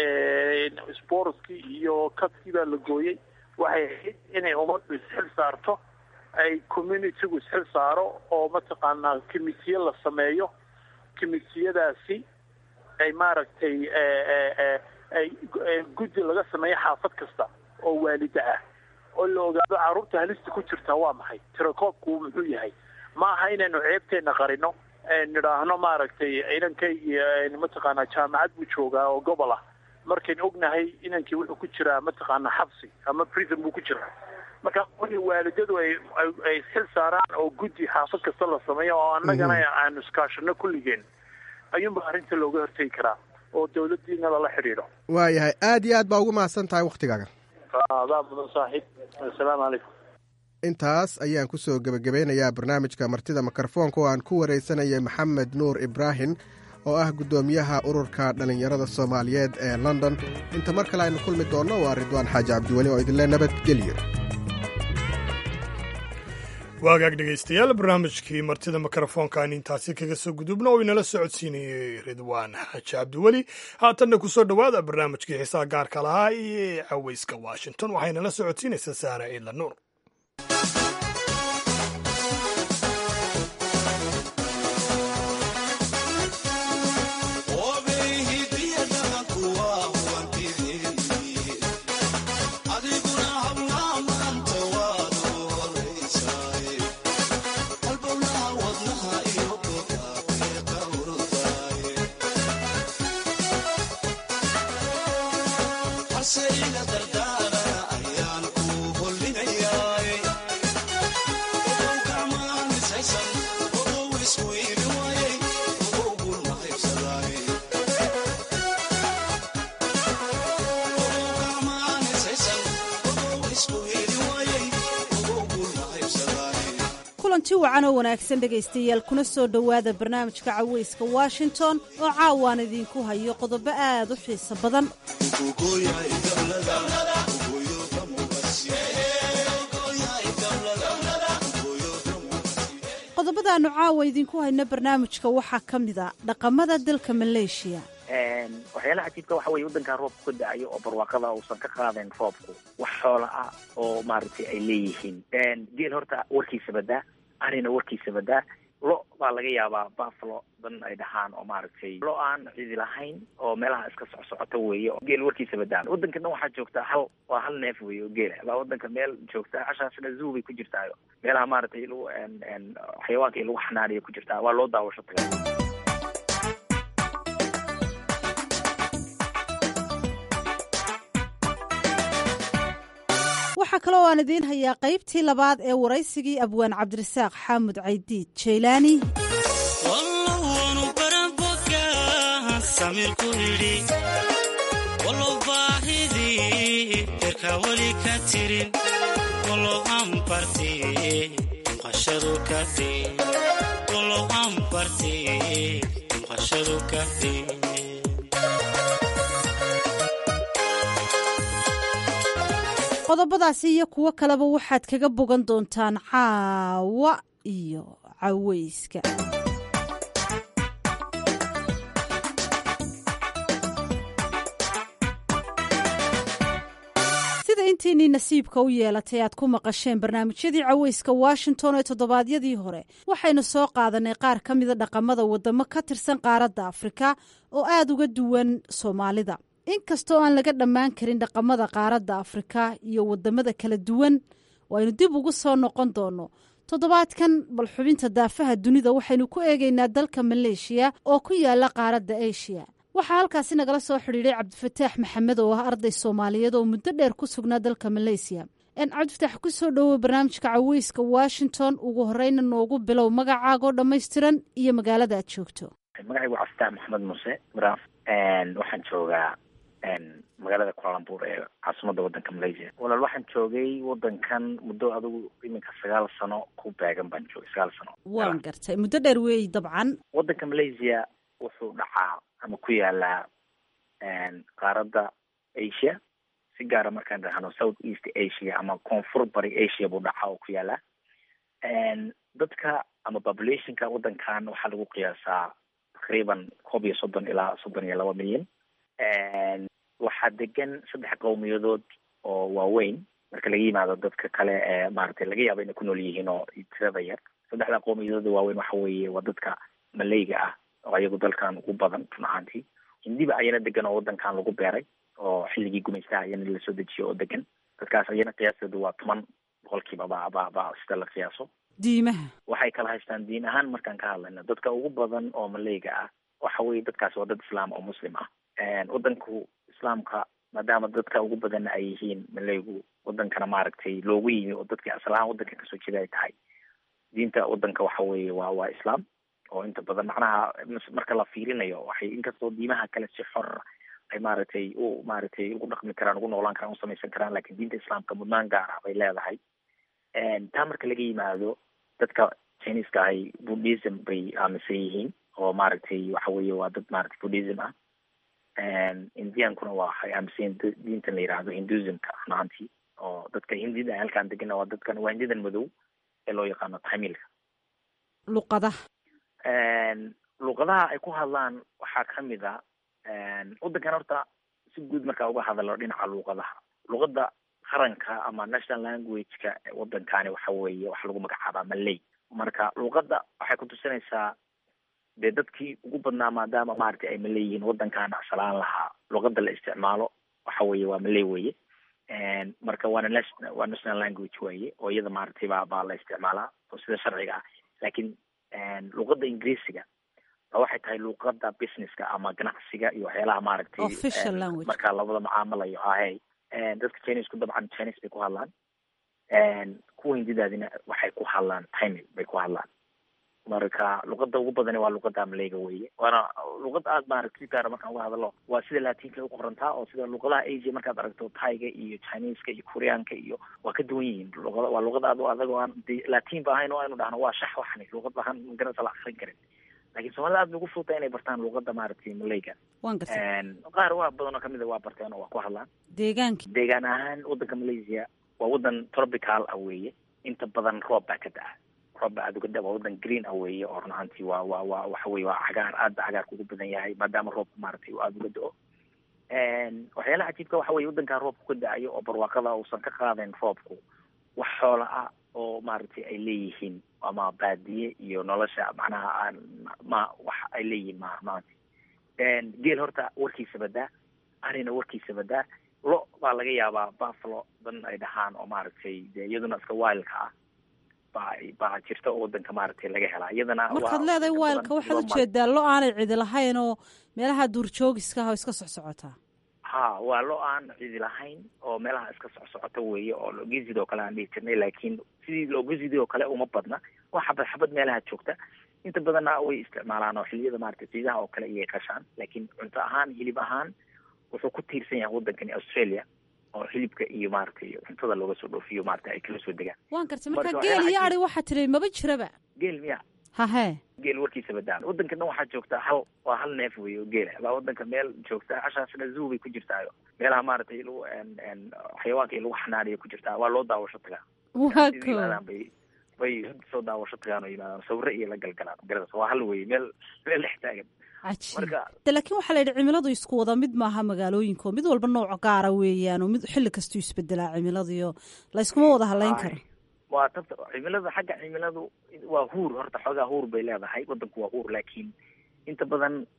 sportskii iyo kaskii baa la gooyey waxay ahayd inay ummaddu isxil saarto ay communitygu isxil saaro oo mataqaanaa committiye la sameeyo committiyadaasi ay maaragtay ay guddi laga sameeyo xaafad kasta oo waalida ah oo la ogaado carruurta halista ku jirtaa waa maxay tirakoobku muxuu yahay ma aha inaynu ceebteenna qarino nidhaahno maaragtay inankaygi mataqaanaa jaamacad buu joogaa oo gobol ah markaynu ognahay inankii wuxuu ku jiraa mataqaanaa xabsi ama prison buu ku jiraa marka wixii waalidadu ay ay xil saaraan oo guddi xaafad kasta la sameeyo oo annagana aanu iskaashano kulligeen ayuunba arrinta looga hortegi karaa oo dawladdiina lala xidhiidho waayahay aad iyo aad baa ugu mahadsan tahay wakhtigaaga adaa mudan saaxiib assalaamu calaykum intaas ayaan ku soo gebagabeynayaa barnaamijka martida mikrofoonka oo aan ku waraysanayay maxamed nuur ibraahim oo ah guddoomiyaha ururka dhallinyarada soomaaliyeed ee london inta mar kale aynu kulmi doonno waa ridwaan xaaji cabdiweli oo idinle nabadgelyo waagaag dhegaystayaal barnaamijkii martida mikrofoonka aan intaasi kaga soo gudubno oo inala socodsiinayey ridwaan xaaji cabdiweli haatanna ku soo dhowaada barnaamijkii xiisaha gaarka lahaa ee caweyska washington waxaynala socodsiinaysaa saara ciidla nuur kulanti wacan oo wanaagsan dhegaystayaal kuna soo dhowaada barnaamijka caweyska washington oo caawaan idinku hayo qodobo aad u xiiso badan qodobadaannu caawa idinku hayno barnaamijka waxaa ka mid a dhaqamada dalka maleeshiya waxyaalaha cajiibka waxa weye waddankaa roobku ka da-ayo oo barwaaqada uusan ka qaadayn roobku wax xoola ah oo maaragtay ay leeyihiin geel horta warkiisa badaa arina warkiisa badaa lo baa laga yaabaa buffalo dan ay dhahaan oo maaragtay lo aan cidi lahayn oo meelaha iska socsocota weeye geel warkiisa badaan waddanka dhan waxaa joogtaa hal waa hal neef weeye oo geela baa waddanka meel joogtaa cashaasna zoo bay ku jirtaayo meelaha maaragtay lagu xayawaanka lagu xanaaniyo ku jirtaa waa loo daawasho tagaa waxaa kaloo aan idiin hayaa qaybtii labaad ee waraysigii abwaan cabdirasaaq xaamud caydiid jaylaani qodobadaasi iyo kuwo kaleba waxaad kaga bogan doontaan caawa iyo caweyska sida intiinii nasiibka u yeelatay aad ku maqasheen barnaamijyadii caweyska washington ee toddobaadyadii hore waxaynu soo qaadanay qaar ka mida dhaqamada waddamo ka tirsan qaaradda afrika oo aad uga duwan soomaalida inkastoo aan laga dhammaan karin dhaqamada qaaradda afrika iyo waddamada kala duwan waynu dib ugu soo noqon doono toddobaadkan bal xubinta daafaha dunida waxaynu ku eegaynaa dalka maleeshiya oo ku yaala qaaradda eshiya waxaa halkaasi nagala soo xidhiidhay cabdifataax maxamed oo ah arday soomaaliyeed oo muddo dheer ku sugnaa dalka maleysiya cabdifataax ku soo dhowow barnaamijka caweyska washington ugu horeyna noogu bilow magacaagoo dhammaystiran iyo magaalada aad joogto magacaygu waa cabdifataax maxamed muuse miraaf waxaan joogaa magaalada kualambuur ee caasimadda waddanka malaysia walaal waxaan joogay waddankan muddo adigu iminka sagaal sano ku beegan baan joogay sagaal sano waan gartay muddo dheer weey dabcan waddanka malaysia wuxuu dhacaa ama ku yaalaa qaaradda asia si gaara markaan dhahno south east asia ama koonfur bari asia buu dhacaa oo ku yaalaa dadka ama populationka waddankan waxaa lagu qiyaasaa taqriiban koob iyo soddon ilaa soddon iyo laba milyan waxaa degan saddex qowmiyadood oo waaweyn marka laga yimaado dadka kale ee maaragtay laga yaaba inay ku nool yihiin oo tirada yar saddexda qowmiyadood waaweyn waxa weeye waa dadka maleyga ah oo ayagu dalkan ugu badan run ahaantii hindiba ayana degan oo waddankan lagu beeray oo xilligii gumaystaha ayana lasoo dejiyo oo degan dadkaas ayana qiyaastoodu waa toban boqolkiiba ba ba ba sida la qiyaaso diimaha waxay kala haystaan diin ahaan markaan ka hadlayno dadka ugu badan oo maleyga ah waxa weeye dadkaas waa dad islaam oo muslim ah waddanku islaamka maadaama dadka ugu badanna ay yihiin maleygu waddankana maaragtay loogu yimi oo dadkii asal ahaan waddanka kasoo jeeda ay tahay diinta waddanka waxa weeye waa waa islaam oo inta badan macnaha marka la fiirinayo waxay inkastoo diimaha kale si xor ay maaragtay u maaragtay ugu dhaqmi karaan ugu noolaan karaan u samaysan karaan laakiin diinta islaamka mudnaan gaar ah bay leedahay taa marka laga yimaado dadka chineska ahay buddhism bay aaminsan yihiin oo maaragtay waxa weeye waa dad maaragtay buddhism ah indiankuna waa waxay aaminsan diintan la yidhaahdo hinduismka runaantii oo dadka hindida halkaan degana waa dadkan waa hindidan madow ee loo yaqaano tamilka luqadaha luqadaha ay ku hadlaan waxaa kamid a waddankan horta si guud markaa uga hadalo dhinaca luqadaha luqada qaranka ama national language-ka waddankani waxa weeye waxa lagu magacaabaa malay marka luqada waxay kutusinaysaa dee dadkii ugu badnaa maadaama maaragtay ay malay yihiin waddankaana asalaan lahaa luqada la isticmaalo waxa weeye waa malay weye marka waana national waa national language weye oo iyada maaragtay baa baa la isticmaalaa oo sida sharciga ah laakiin luqada ingiriisiga ba waxay tahay luqada businesska ama ganacsiga iyo waxyaalaha maaragtay markaa labada macaamalayo ahe dadka chinesku dabcan chines bay ku hadlaan kuwa hindidaadina waxay ku hadlaan tamil bay ku hadlaan marka luqada ugu badani waa luqada maleyga weye waana luqad aad maaragtay gaara markaan uga hadalo waa sida latinka uqorantaa oo sida luqadaha asia markaad aragto taiga iyo chineska iyo koreanka iyo waa ka duwan yihiin luqada waa luqad aad adag oo aan latin ba ahayn oo aynu dhahno waa shax waxani luqad ahaan magarasa la akrin karin laakiin soomaalida aad bay ugu fuuta inay bartaan luqada maaragtay maleyga qaar waa badan oo kamid a waa barteen oo waa ku hadlaan deegaanka deegaan ahaan waddanka malaysia waa waddan tropical ah weeye inta badan roob baa ka da-a roob baa aad uga da waa waddan green ah weeye oo run ahaantii waa waa waa waxa weye waa cagaar aad ba cagaarka ugu badan yahay maadaama roobka maaragtay aada uga da-o waxyaalaha cajiibka waxa weye waddankaa roobku ka da-ayo oo barwaaqada uusan ka qaadayn roobku wax xoola ah oo maaragtay ay leeyihiin ama baadiye iyo nolosha macnaha aan ma wax ay leeyihiin ma maanta geel horta warkiisa badaa arina warkiisa badaa lo baa laga yaabaa buffalo dan ay dhahaan oo maaragtay dee iyaduna iska wildka ah baa baa jirta oo waddanka maaragtay laga helaa iyadana markaad leedahay wildka waxaad ujeedaa lo aanay cidi lahayn oo meelaha duurjoogiska ah oo iska socsocotaa ha waa lo aan cidi lahayn oo meelaha iska socsocota weeye oo logezid oo kale aan dhihi jirnay laakiin sidii logezid oo kale uma badna waa xabad xabad meelaha joogta inta badanna way isticmaalaan oo xilliyada maaragtay ciidaha oo kale iyay qashaan laakiin cunto ahaan hilib ahaan wuxuu ku tiirsan yahay waddankani australia oo hilibka iyo maaragtay cuntada looga soo dhoofiyo maaragtay ay kala soo degaan waan gartay marka geel iyo ari waxaa tiri maba jiraba geel miya hahe geel warkiisa badaan waddanka dhan waxaa joogta hal waa hal neef wey oo geela baa waddanka meel joogta cashaasna zoo bay ku jirtaayo meelaha maaragtay lagu xayawaanka lagu xanaaniyo ku jirtaa waa loo daawasho tagaa waa ko bay bay soo daawasho tagaan oo yimaadaan sawirro iyo la galgalaan garadaas waa hal wey meel meel dhex taagan marka laakiin waxaa la yidhi cimiladu isku wada mid maaha magaalooyinko mid walba nooc gaara weeyaan oo mid xilli kastuu isbedelaa cimiladiyo la iskuma wada halayn karo waa tabta cimilada xagga cimiladu waa huur horta xoogaa huur bay leedahay waddanku waa huur laakiin inta badan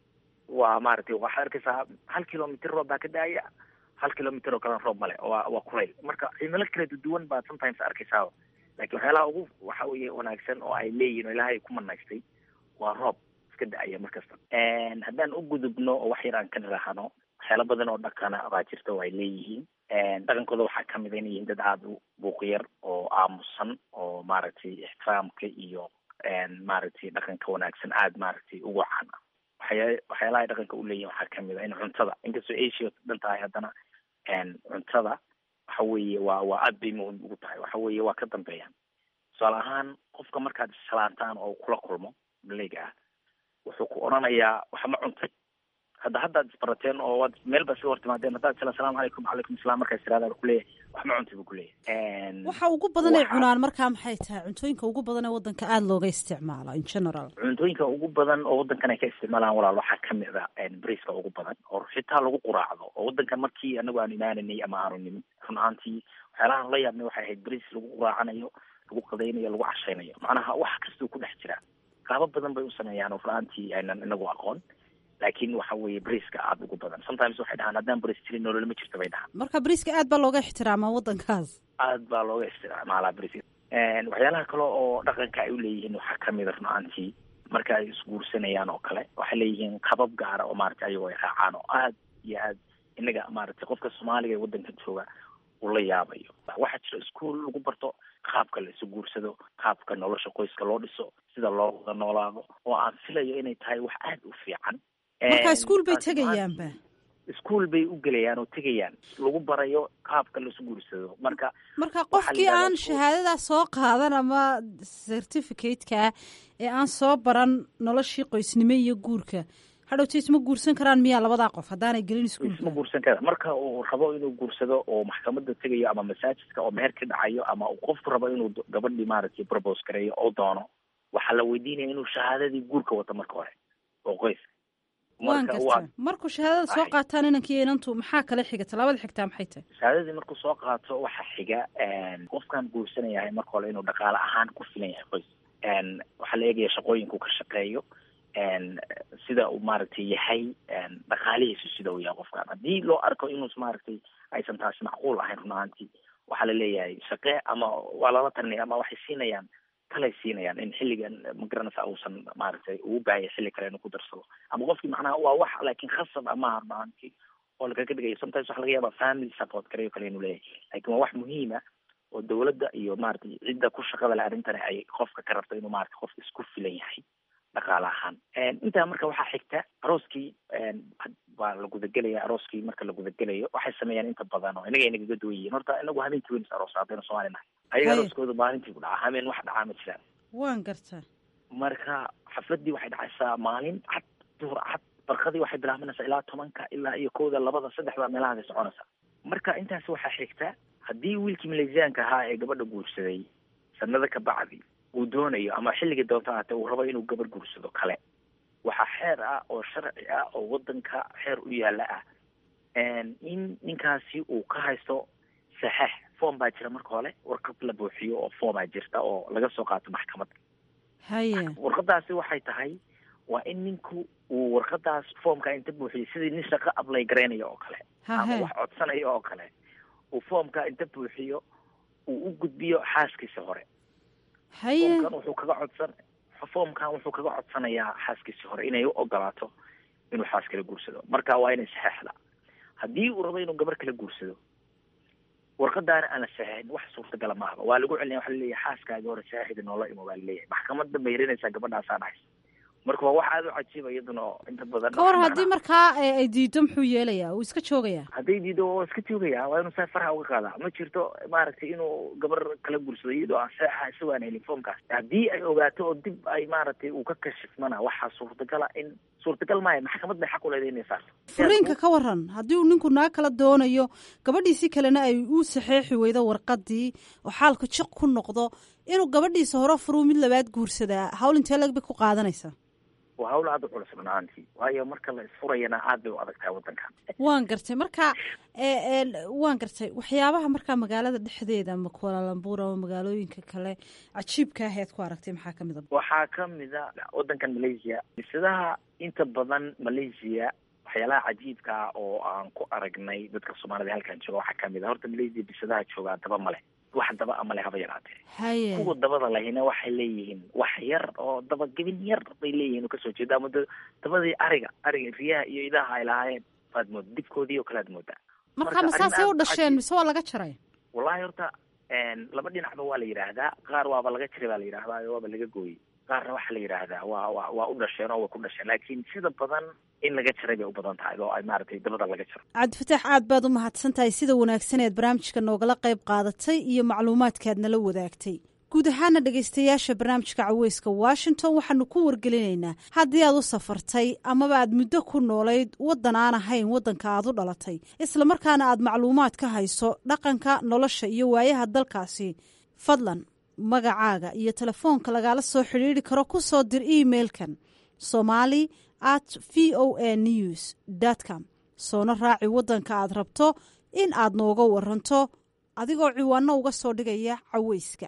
waa maaragtay waxaad arkaysaa hal kilomitr roob baa ka daaya, hal kilomitr oo kalena roob male, waa waa kulayl. marka cimilo kala duwan baad sometimes arkaysaa. laakiin waxyaalaha ugu waxa weeye wanaagsan oo ay leeyihiin oo ilaahay ku manaystay waa roob iska da-aya markasta. haddaan u gudubno oo wax yar aan ka niraahno, waxyaala badan oo dhaqana baa jirta oo ay leeyihiin. dhaqankooda waxaa kamid a inay yihiin dad aada u buuqyar oo aamusan oo maaragtay ixtiraamka iyo maaragtay dhaqanka wanaagsan aada maaragtay ugu caan ah. waxyaa waxyaalaha ay dhaqanka u leeyihin waxaa kamid a in cuntada, inkastoo asia dhan tahay, haddana cuntada waxa weeye waa waa aad bay muhiim ugu tahay. waxa weeye waa ka dambeeyaan. tusaale ahaan qofka markaad salaantaan oo kula kulmo malayga ah, wuxuu ku odhanayaa wax ma cuntay. hadda haddaad isbarateen oo waad meel ba sida hortimaadeen, haddaad sila asalaamu calaykum calaykum asalaam markaas tiraada kuleeyahay wax ma cuntay buu kuleeyahay. waxa ugu badan ay cunaan markaa maxay tahay? cuntooyinka ugu badan ee wadanka aada looga isticmaalo in general. cuntooyinka ugu badan oo wadankan ay ka isticmaalaan walaal waxaa kamid a briiska ugu badan oo xitaa lagu quraacdo. oo wadankan markii anagu aan imaananay ama aanu nimin, run ahaantii waxyaalahan la yaabnay waxay ahayd briis lagu quraacanayo, lagu qadaynayo, lagu cashaynayo. macnaha wax kastuu ku dhex jira. qaabo badan bay u sameeyaan oo run ahaantii aynan inagu aqoon. laakiin waxa weeye briiska aada ugu badan. sometimes waxay dhahaan haddaan briis jirin nolol ma jirto bay dhahaan. marka briiska aad baa looga ixtiraamaa wadankaas. aad baa looga isticmaalaa briiska. waxyaalaha kale oo dhaqanka ay u leeyihiin waxaa kamid a run ahaantii marka ay isguursanayaan oo kale waxay leeyihiin qabab gaara oo maaragtay ayagoo ay raacaan oo aad iyo aad inaga maaragtay qofka soomaaliga ee wadanka jooga uu la yaabayo. waxaa jira iskuol lagu barto qaabka la isu guursado, qaabka nolosha qoyska loo dhiso, sida loo wada noolaado, oo aan filayo inay tahay wax aada u fiican. marka iskuol bay tegayaanba iskuol bay u gelayaan oo tegayaan lagu barayo qaabka laisu guursado. marka marka qofkii aan shahaadadaa soo qaadan ama certificate-ka ee aan soo baran noloshii qoysnimo iyo guurka, hadhowta isma guursan karaan miyaa labadaa qof haddaanay gelin iskuolka? isma guursan karaan. marka uu rabo inuu guursado oo maxkamada tegayo ama masaajidka oo meher ka dhacayo, ama uu qofku rabo inuu gabadhii maaragtay propose gareeyo oo doono, waxaa la weydiinaya inuu shahaadadii guurka wato marka hore oo qoyska. waan garta markuu shahaadada soo qaataan inankii inantu maxaa kala xiga? talaabada xigtaa maxay tahay? shahaadadii markuu soo qaato waxaa xiga qofkan guursanayahay marka hore inuu dhaqaale ahaan ku filan yahay qoys. waxaa la eegaya shaqooyinku ka shaqeeyo, sida uu maaragtay yahay dhaqaalihiisu sida uu yahay qofkan. haddii loo arko inuus maaragtay aysan taasi macquul ahayn run ahaantii, waxaa la leeyahay shaqe ama waa lala talinaya ama waxay siinayaan kalay siinayaan in xilligan magaranaysa uusan maaragtay ugu baahaya xilli kale inuu ku darsado, ama qofkii macnaha waa wax laakiin khasab amaha run ahaantii oo lakaga dhigayo. sometimes waxa laga yaaba family support gareyo kale inuu leeyahay, laakiin waa wax muhiima oo dawladda iyo maaragtay cidda ku shaqada leh arrintani ay qofka ka rabto inuu maaragtay qofka isku filan yahay dhaqaale ahaan. intaa marka waxaa xigta arooskii baa la gudagelaya. arooskii marka la gudagelayo waxay sameeyaan inta badan oo inaga inagaga duwan yihiin. horta inagu habeenkii weyn is aroos haddaynu Soomaali nahay, ayaga arooskooda maalintii ku dhaca, habeen wax dhacaa ma jiraan. waan gartaa. marka xafladii waxay dhacaysaa maalin cad, duhur cad, barqadii waxay bilaabanaysaa ilaa tobanka ilaa iyo kowda labada saddexda meelahaasay soconaysaa. marka intaas waxaa xigta haddii wiilkii Malaysiyaanka ahaa ee gabadha guursaday sanada ka bacdi uu doonayo ama xilligii doonta ahaatee uu rabo inuu gabar guursado kale, waxaa xeer ah oo sharci ah oo wadanka xeer u yaala ah in ninkaasi uu ka haysto saxeex. form baa jira marka hore, warqad la buuxiyo oo formaa jirta oo laga soo qaato maxkamadda. haye warqadaasi waxay tahay waa in ninku uu warqadaas formka inta buuxiyo sidii nin shaqo ablay gareynayo oo kale ama wax codsanayo oo kale, uu formka inta buuxiyo uu u gudbiyo xaaskiisa hore. haye formkan wuxuu kaga codsan formkan wuxuu kaga codsanayaa xaaskiisa hore inay u ogolaato inuu xaas kala guursado. marka waa inay saxeexda. haddii uu rabo inuu gabar kala guursado, warqadaana aan la saxeexin wax suurtagala maahaba, waa lagu celinaya. waxa laleeyahay xaaskaaga hore saxeexda noola imo baa laleeyahay. maxkamadda mayrinaysaa gabadhaasaa dhahaysa. marka waa wax aada u cajiiba iyaduna oo inta badan ka war haddii markaa ay diido muxuu yeelayaa? uu iska joogayaa? hadday diido waa iska joogaya, waa inuu saa farxa uga qaadaa. ma jirto maaragtay inuu gabar kala guursado iyadoo aan saxa isagoo aan helin formkaas. haddii ay ogaato oo dib ay maaragtay uu ka kashifmana waxaa suurtagala in suurtagal maayo, maxkamad bay xaq u leedahay inay saarto. furiinka ka waran haddii uu ninku naag kala doonayo, gabadhiisii kalena ay u saxeexi weydo warqadii oo xaalku jiq ku noqdo, inuu gabadhiisa hore furuu mid labaad guursadaa hawl intee lag bay ku qaadanaysaa? waa hawl aada u culus runaantii waayo marka la isfurayana aad bay u adag tahay waddankan waan gartay marka waan gartay waxyaabaha markaa magaalada dhexdeeda ama kualalambur ama magaalooyinka kale cajiibka aheed ku aragtay maxaa kamid a waxaa kamid a waddankan malaysia bisadaha inta badan malaysia waxyaalaha cajiibka oo aan ku aragnay dadka soomaalida halkan jooga waxaa kamid a horta malaysia bisadaha joogaa daba male wax daba ama le haba yaraatee haye kuwa dabada lahina waxay leeyihiin wax yar oo dabagabin yar bay leeyihiin oo kasoo jeeda ama dabadii ariga ariga riyaha iyo idaha ay lahaayeen baad mooda dibkoodii oo kale aad moodaa marka masaasay u dhasheen mise waa laga jaray wallahi horta laba dhinacba waa la yidhaahdaa qaar waaba laga jiray baa la yidhahdaa waaba laga gooyey qaarna waxaa la yidhaahdaa waa wa waa u dhasheen oo way ku dhasheen laakiin sida badan in laga jaray bay u badan tahay oo ay maaragtay dabada laga jaro cabdifataax aad baad u mahadsan tahay sida wanaagsan eed barnaamijka noogala qayb qaadatay iyo macluumaadkaad nala wadaagtay guud ahaana dhegaystayaasha barnaamijka caweyska washington waxaanu ku wargelinaynaa haddii aad u safartay amaba aad muddo ku noolayd waddan aan ahayn waddanka aad u dhalatay islamarkaana aad macluumaad ka hayso dhaqanka nolosha iyo waayaha dalkaasi fadlan magacaaga iyo telefoonka lagaala soo xidhiidri karo ku soo dir emailkan somali at v o a news dot com soona raaci waddanka aad rabto in aad nooga waranto adigoo ciwaano uga soo dhigaya caweyska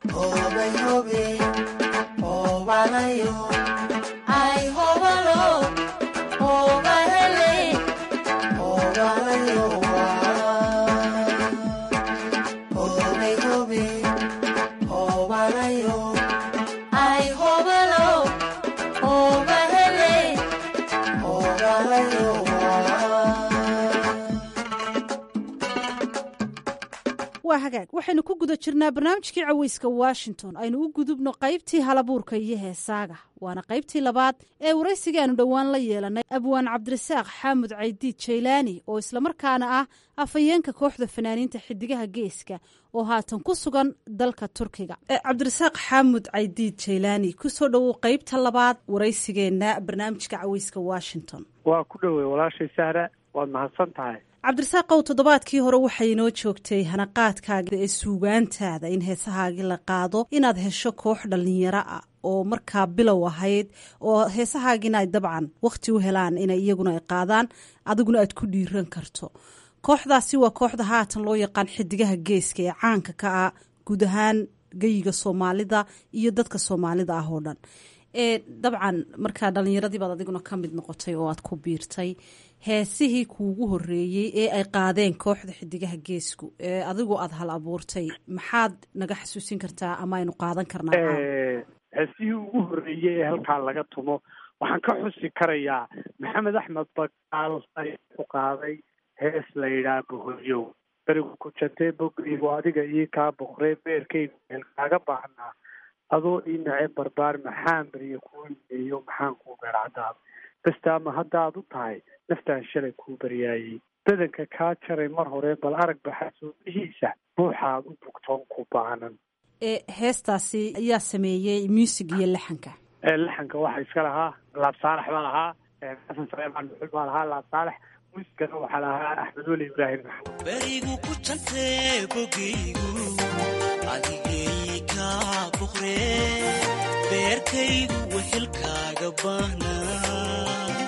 waa hagaag waxaynu ku guda jirnaa barnaamijkii caweyska washington aynu u gudubno qaybtii halabuurka iyo heesaaga waana qaybtii labaad ee waraysiga aanu dhowaan la yeelanay abwaan cabdirasaaq xaamud caydiid jaylaani oo islamarkaana ah afhayeenka kooxda fanaaniinta xidigaha geeska oo haatan ku sugan dalka turkiga cabdirasaaq xaamud caydiid jaylaani kusoo dhowow qaybta labaad waraysigeenna barnaamijka caweyska washington waa ku dhowey walaashay sahra waad mahadsan tahay cabdirasaaqow toddobaadkii hore waxay inoo joogtay hanaqaadkaaga ee suugaantaada in heesahaagii la qaado inaad hesho koox dhallinyaro ah oo markaa bilow ahayd oo heesahaagiina ay dabcan wakhti u helaan inay iyaguna ay qaadaan adiguna aad ku dhiiran karto kooxdaasi waa kooxda haatan loo yaqaan xidigaha geeska ee caanka ka ah guud ahaan geyiga soomaalida iyo dadka soomaalida ah oo dhan dabcan markaa dhallinyaradii baad adiguna ka mid noqotay oo aad ku biirtay heesihii kuugu horeeyey ee ay qaadeen kooxda xidigaha geesku ee adigoo aada hal abuurtay maxaad naga xasuusin kartaa ama aynu qaadan karnaa heesihii ugu horeeyey ee halkaa laga tumo waxaan ka xusi karayaa maxamed axmed bakaal ayaa ku qaaday hees la yidhaha boholyow berigu ku jantee bogaygu adiga ii kaa boqree beerkaygu meel kaaga baahnaa adoo ii nace barbaar maxaan beriya kuu imeeyo maxaan kuu beercadaab bastaama haddaad u tahay naftaan shalay kuu baryaayey badanka kaa jaray mar hore bal arag baxasuubihiisa buuxaad u bugtoon ku baanan heestaasi ayaa sameeyey muusig iyo laxanka laxanka waxaa iska lahaa laab saalax baa lahaa xasan sareemaan dhuxul baa lahaa laab saalax muusigana waxaa lahaa axmed weli ibraahim maxamed berigu ku jantee bogaygu adigay kaa boqree beerkaygu wehelkaaga baahnaa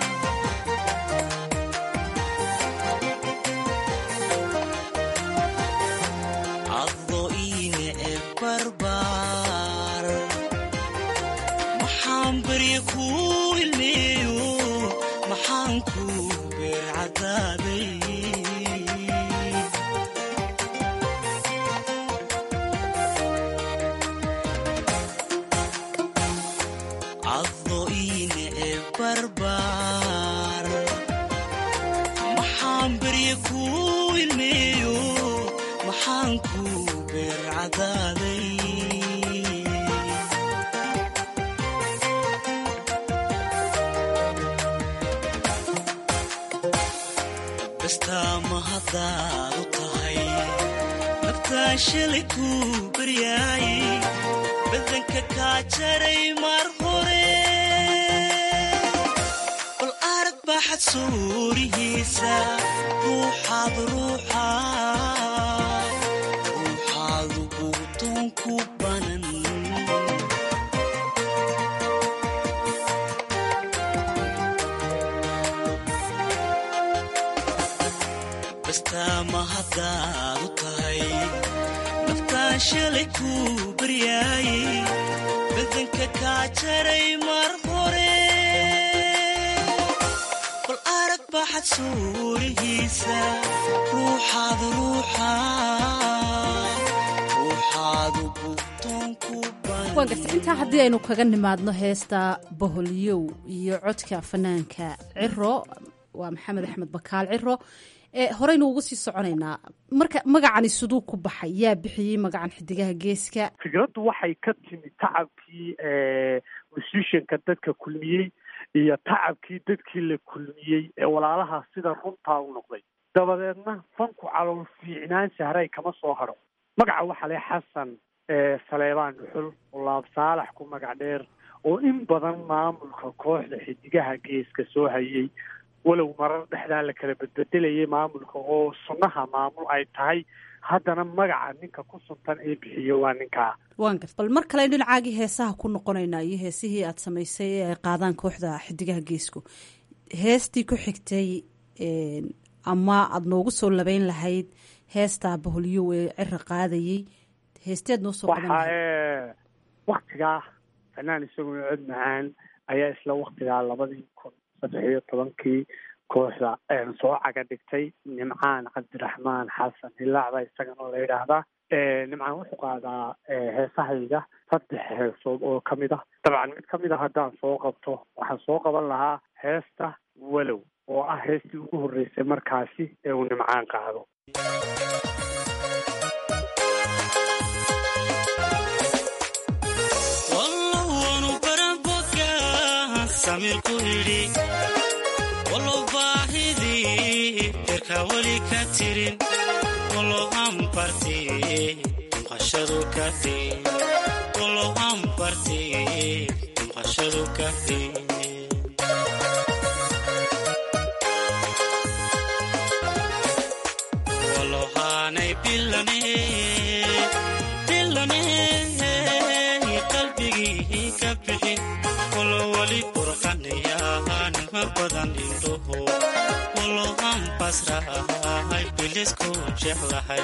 bastaama haddaad u tahay naftaan shalay kuu baryaayey badanka kaa jaray mar hore bal arag baxad suurihiisa ruuxaad ruuxaad ruuxaadu buutoon ku banan mahadaadu tahay naftaan shalay kuu baryaayay badanka kaa jaray mar hore bal arag baxad suurihiisa ruuxaada ruuxaadu bugtoonku waan garta intaa haddii aynu kaga nimaadno heesta boholyow iyo codka fanaanka ciro waa maxamed axmed bakaal ciro ee horeynu ugu sii soconaynaa marka magacani siduu ku baxay yaa bixiyey magacan xidigaha geeska fikraddu waxay ka timi tacabkii musicianka dadka kulmiyey iyo tacabkii dadkii la kulmiyey ee walaalaha sida runtaa u noqday dabadeedna fanku calool fiicnaan sahray kama soo haro magaca waxaa le xasan saleebaan dhuxul oo laab saalax ku magac dheer oo in badan maamulka kooxda xidigaha geeska soo hayay walow marar dhexdaa la kala bedbedelayay maamulka oo sunnaha maamul ay tahay haddana magaca ninka ku suntan ee bixiyo waa ninkaa waan garta bal mar kale dhinacaagii heesaha ku noqonaynaa iyo heesihii aad samaysay ee ay qaadaan kooxda xidigaha geesku heestii ku xigtay ama aada noogu soo labeyn lahayd heestaa boholyow ee ciro qaadayey heesteed noo soo qaban lahayd waktigaa fanaan isaguna cod macaan ayaa isla waktigaa labadii kun saddex iyo tobankii kooxda soo caga dhigtay nimcaan cabdiraxmaan xasan hilaacba isagana la yidhaahdaa nimcaan wuxuu qaadaa heesahayga saddex heesood oo kamid ah dabcan mid kamid a haddaan soo qabto waxaan soo qaban lahaa heesta walow oo ah heestii ugu horreysay markaasi ee uu nimcaan qaado walow baahidii erkaa weli ka tirin walow ambarti mqashadu ka tin walow ambarti mqashadu ka tin walow haanay bilane bilane qalbigii ka bixin walow wali burqanayaanma badan indhoho walow aan basrahay bilisku jeclahay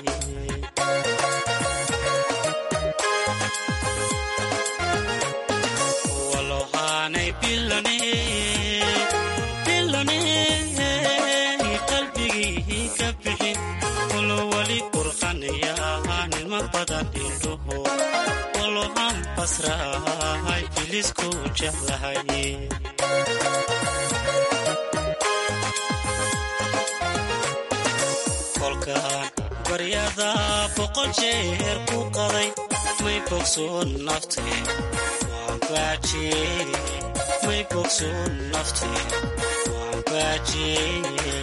walow haanay bilane bilane qalbigii ka bixin walow wali burqanayaanma badan indhoho walow aan basrahay bilisku jeclahay kolkaan baryada boqol jeer ku qaday may bogsoon naftee waan baajiyey may bogsoon naftee waan baajiyey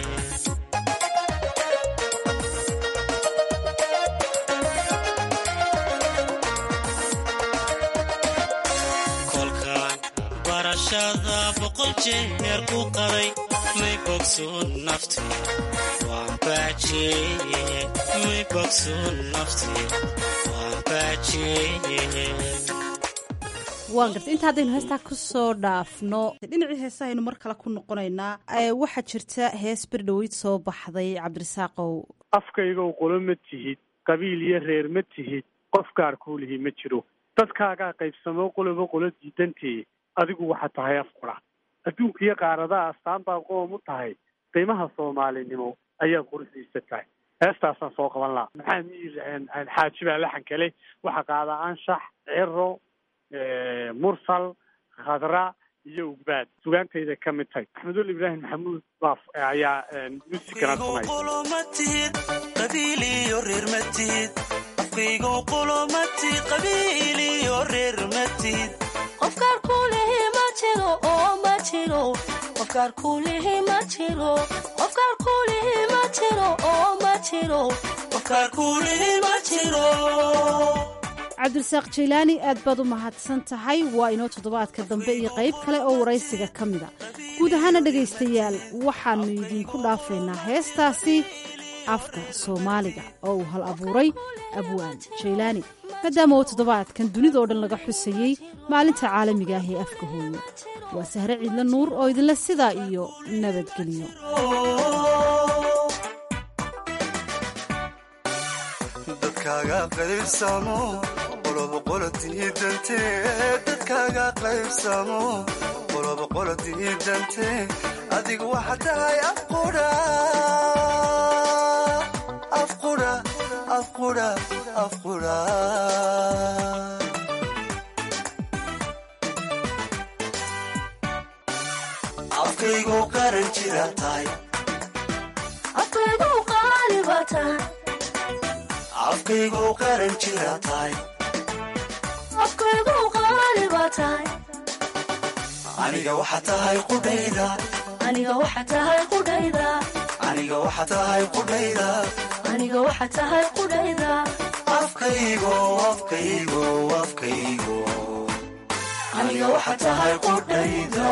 boqol jeer ku qaday may bogsoon naftee waan baajiyey may bogsoon naftee waan baajiyey waan garta inta haddaynu heestaa ku soo dhaafno dhinacii heesahaynu mar kale ku noqonaynaa waxaa jirta hees berdhaweyd soo baxday cabdirasaaqow afkaygow qolo ma tihid qabiil iyo reer ma tihid qof gaar kuu lihi ma jiro dadkaagaa qaybsamo qoloba qolo diidantii adigu waxaa tahay afqura adduunka iyo qaaradaha astaan baad qoom u tahay qiimaha soomaalinimo ayaa quruxdiisa tahay heestaasaan soo qaban lahaa maxaa miir xaaji baa laxan kale waxaa qaadaa anshax ciro mursal khadra iyo ugbaad sugaantayda ka mid tahay axmedul ibraahim maxamuud baaf ayaa muusikana tumay qabiiliyo reer matid afkaygo qolomati qabiiliyo reer matid qofkaar kuulihi ma jiro oo ma jiro qofkaar kuulihi ma jiro qofkaar kuulihi ma jiro oo ma jiro qofkaar kuulihi ma jiro cabdirasaaq jaylaani aad baad u mahadsan tahay waa inoo toddobaadka dambe iyo qayb kale oo waraysiga ka mida guud ahaana dhegaystayaal waxaannu idinku dhaafaynaa heestaasi afka soomaaliga oo uu hal abuuray abwaan jaylaani maadaama uu toddobaadkan dunidao dhan laga xusayey maalinta caalamiga ah ee afka hooyo waa sahre ciidla nuur oo idinle sidaa iyo nabadgelyo dadkaaga qaybsamo qoloba qolo diidante dadkaaga qaybsamo qoloba qolo diidante adigu waxa tahay afqudha afqudha afqudha afqudha afkaygu qaran jira tahay afkaygu qaaliba tahay afkaygu qaran jira tahay afkaygu qaaliba tahay aniga waxa tahay qudhayda aniga waxa tahay qudhayda aniga waxa tahay qudhayda aniga waxa tahay qudhayda afkaygu afkaygu afkaygu aniga waxa tahay qudhayda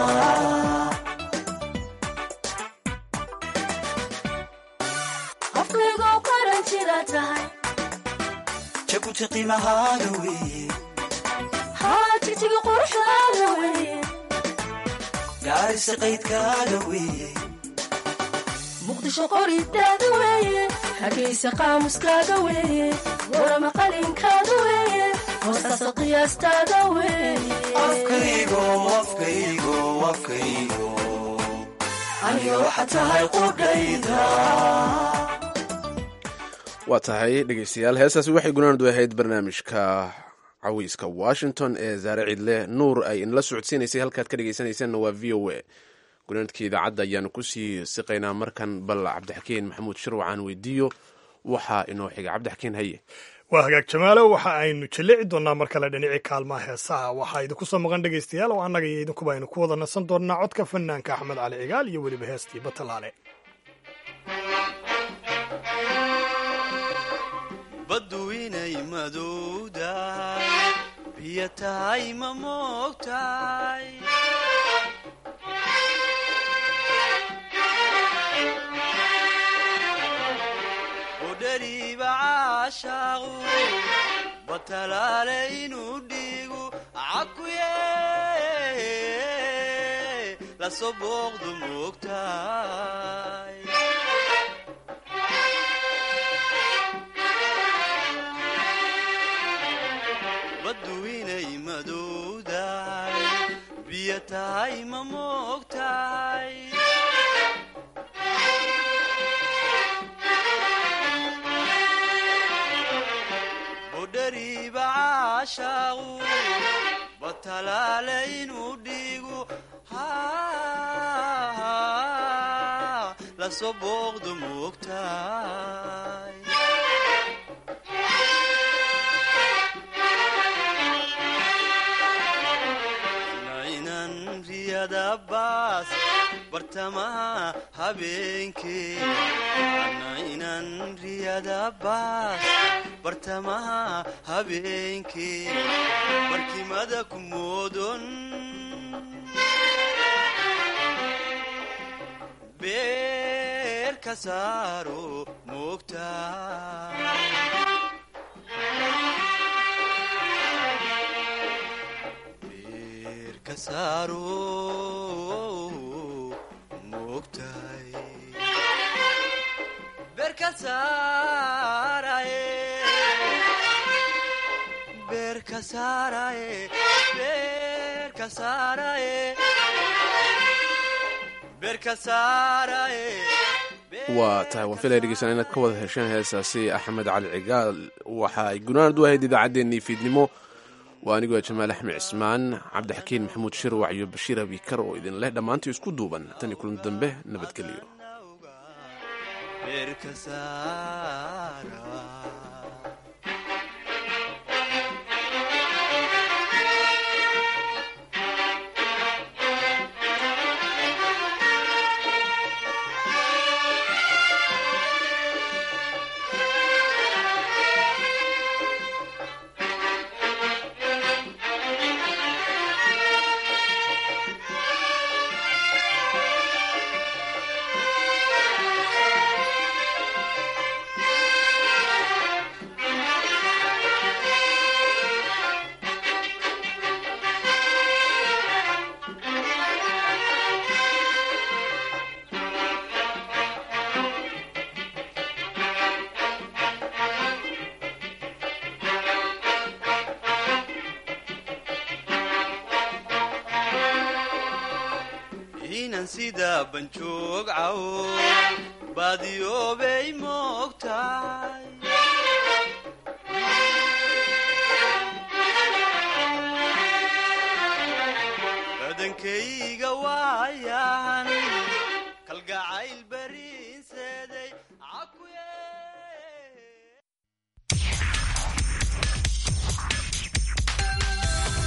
afkaygu qaran jira tahay jabuuti qiimahaaga weeye haa jigjiga quruxdaada weeye gaarisa qaydkaaga weeye muqdisho qoridaada weeye hargeysa qaamuskaaga weeye warama qalinkaada weeye hoostaasa qiyaastaada weeye afkaygu afkaygu afkaygu aniga waxa tahay qudhayda waa tahay dhegeystayaal heestaasi waxay gunaanadu ahayd barnaamijka cawiiska washington ee zaare cidle nuur ay inla socodsiinaysay halkaad ka dhegeysanaysaanna waa v o a gunaanadkii idaacadda ayaanu kusii siqaynaa markan bal cabdixakiin maxamuud shirwacan weydiiyo waxaa inoo xiga cabdixakiin haye waa hagaag jamaalo waxa aynu jilici doonaa mar kale dhinacii kaalmaha heesaha waxaa idinku soo maqan dhegaystayaal oo annaga iyo idinkuba aynu ku wada nasan doonnaa codka fanaanka axmed cali cigaal iyo weliba heestii batalaale baddu inay madowdahay biyo tahay ma moogtahay udhariiba caashaaqu batalaale inuu dhiigu cakuye lasoo booqdu moogtahay baddu inay madowdahay biyo tahay ma moogtahay budhariiba caashaaqu batalaale inuu dhiigu lasoo booqdu moogtahay baas bartamaha habeenkee ana inan riyada baas bartamaha habeenkee barkimada ku moodon beer ka saaro moogtaa waa tahay waan filaya dhegeysan inaad ka wada hesheen heesaasi axmed cali cigaal waxa ay gunaanad u ahayd idaacaddeenii fiidnimo waa anigoo jamaal axmed cismaan cabdixakiin maxamuud shirwac iyo bashiir abikar oo idin leh dhammaantii isku duuban tan iyo kulan dambe nabadgelyo sida banjoog caw baadiyoobay moogtahay badankayga waaya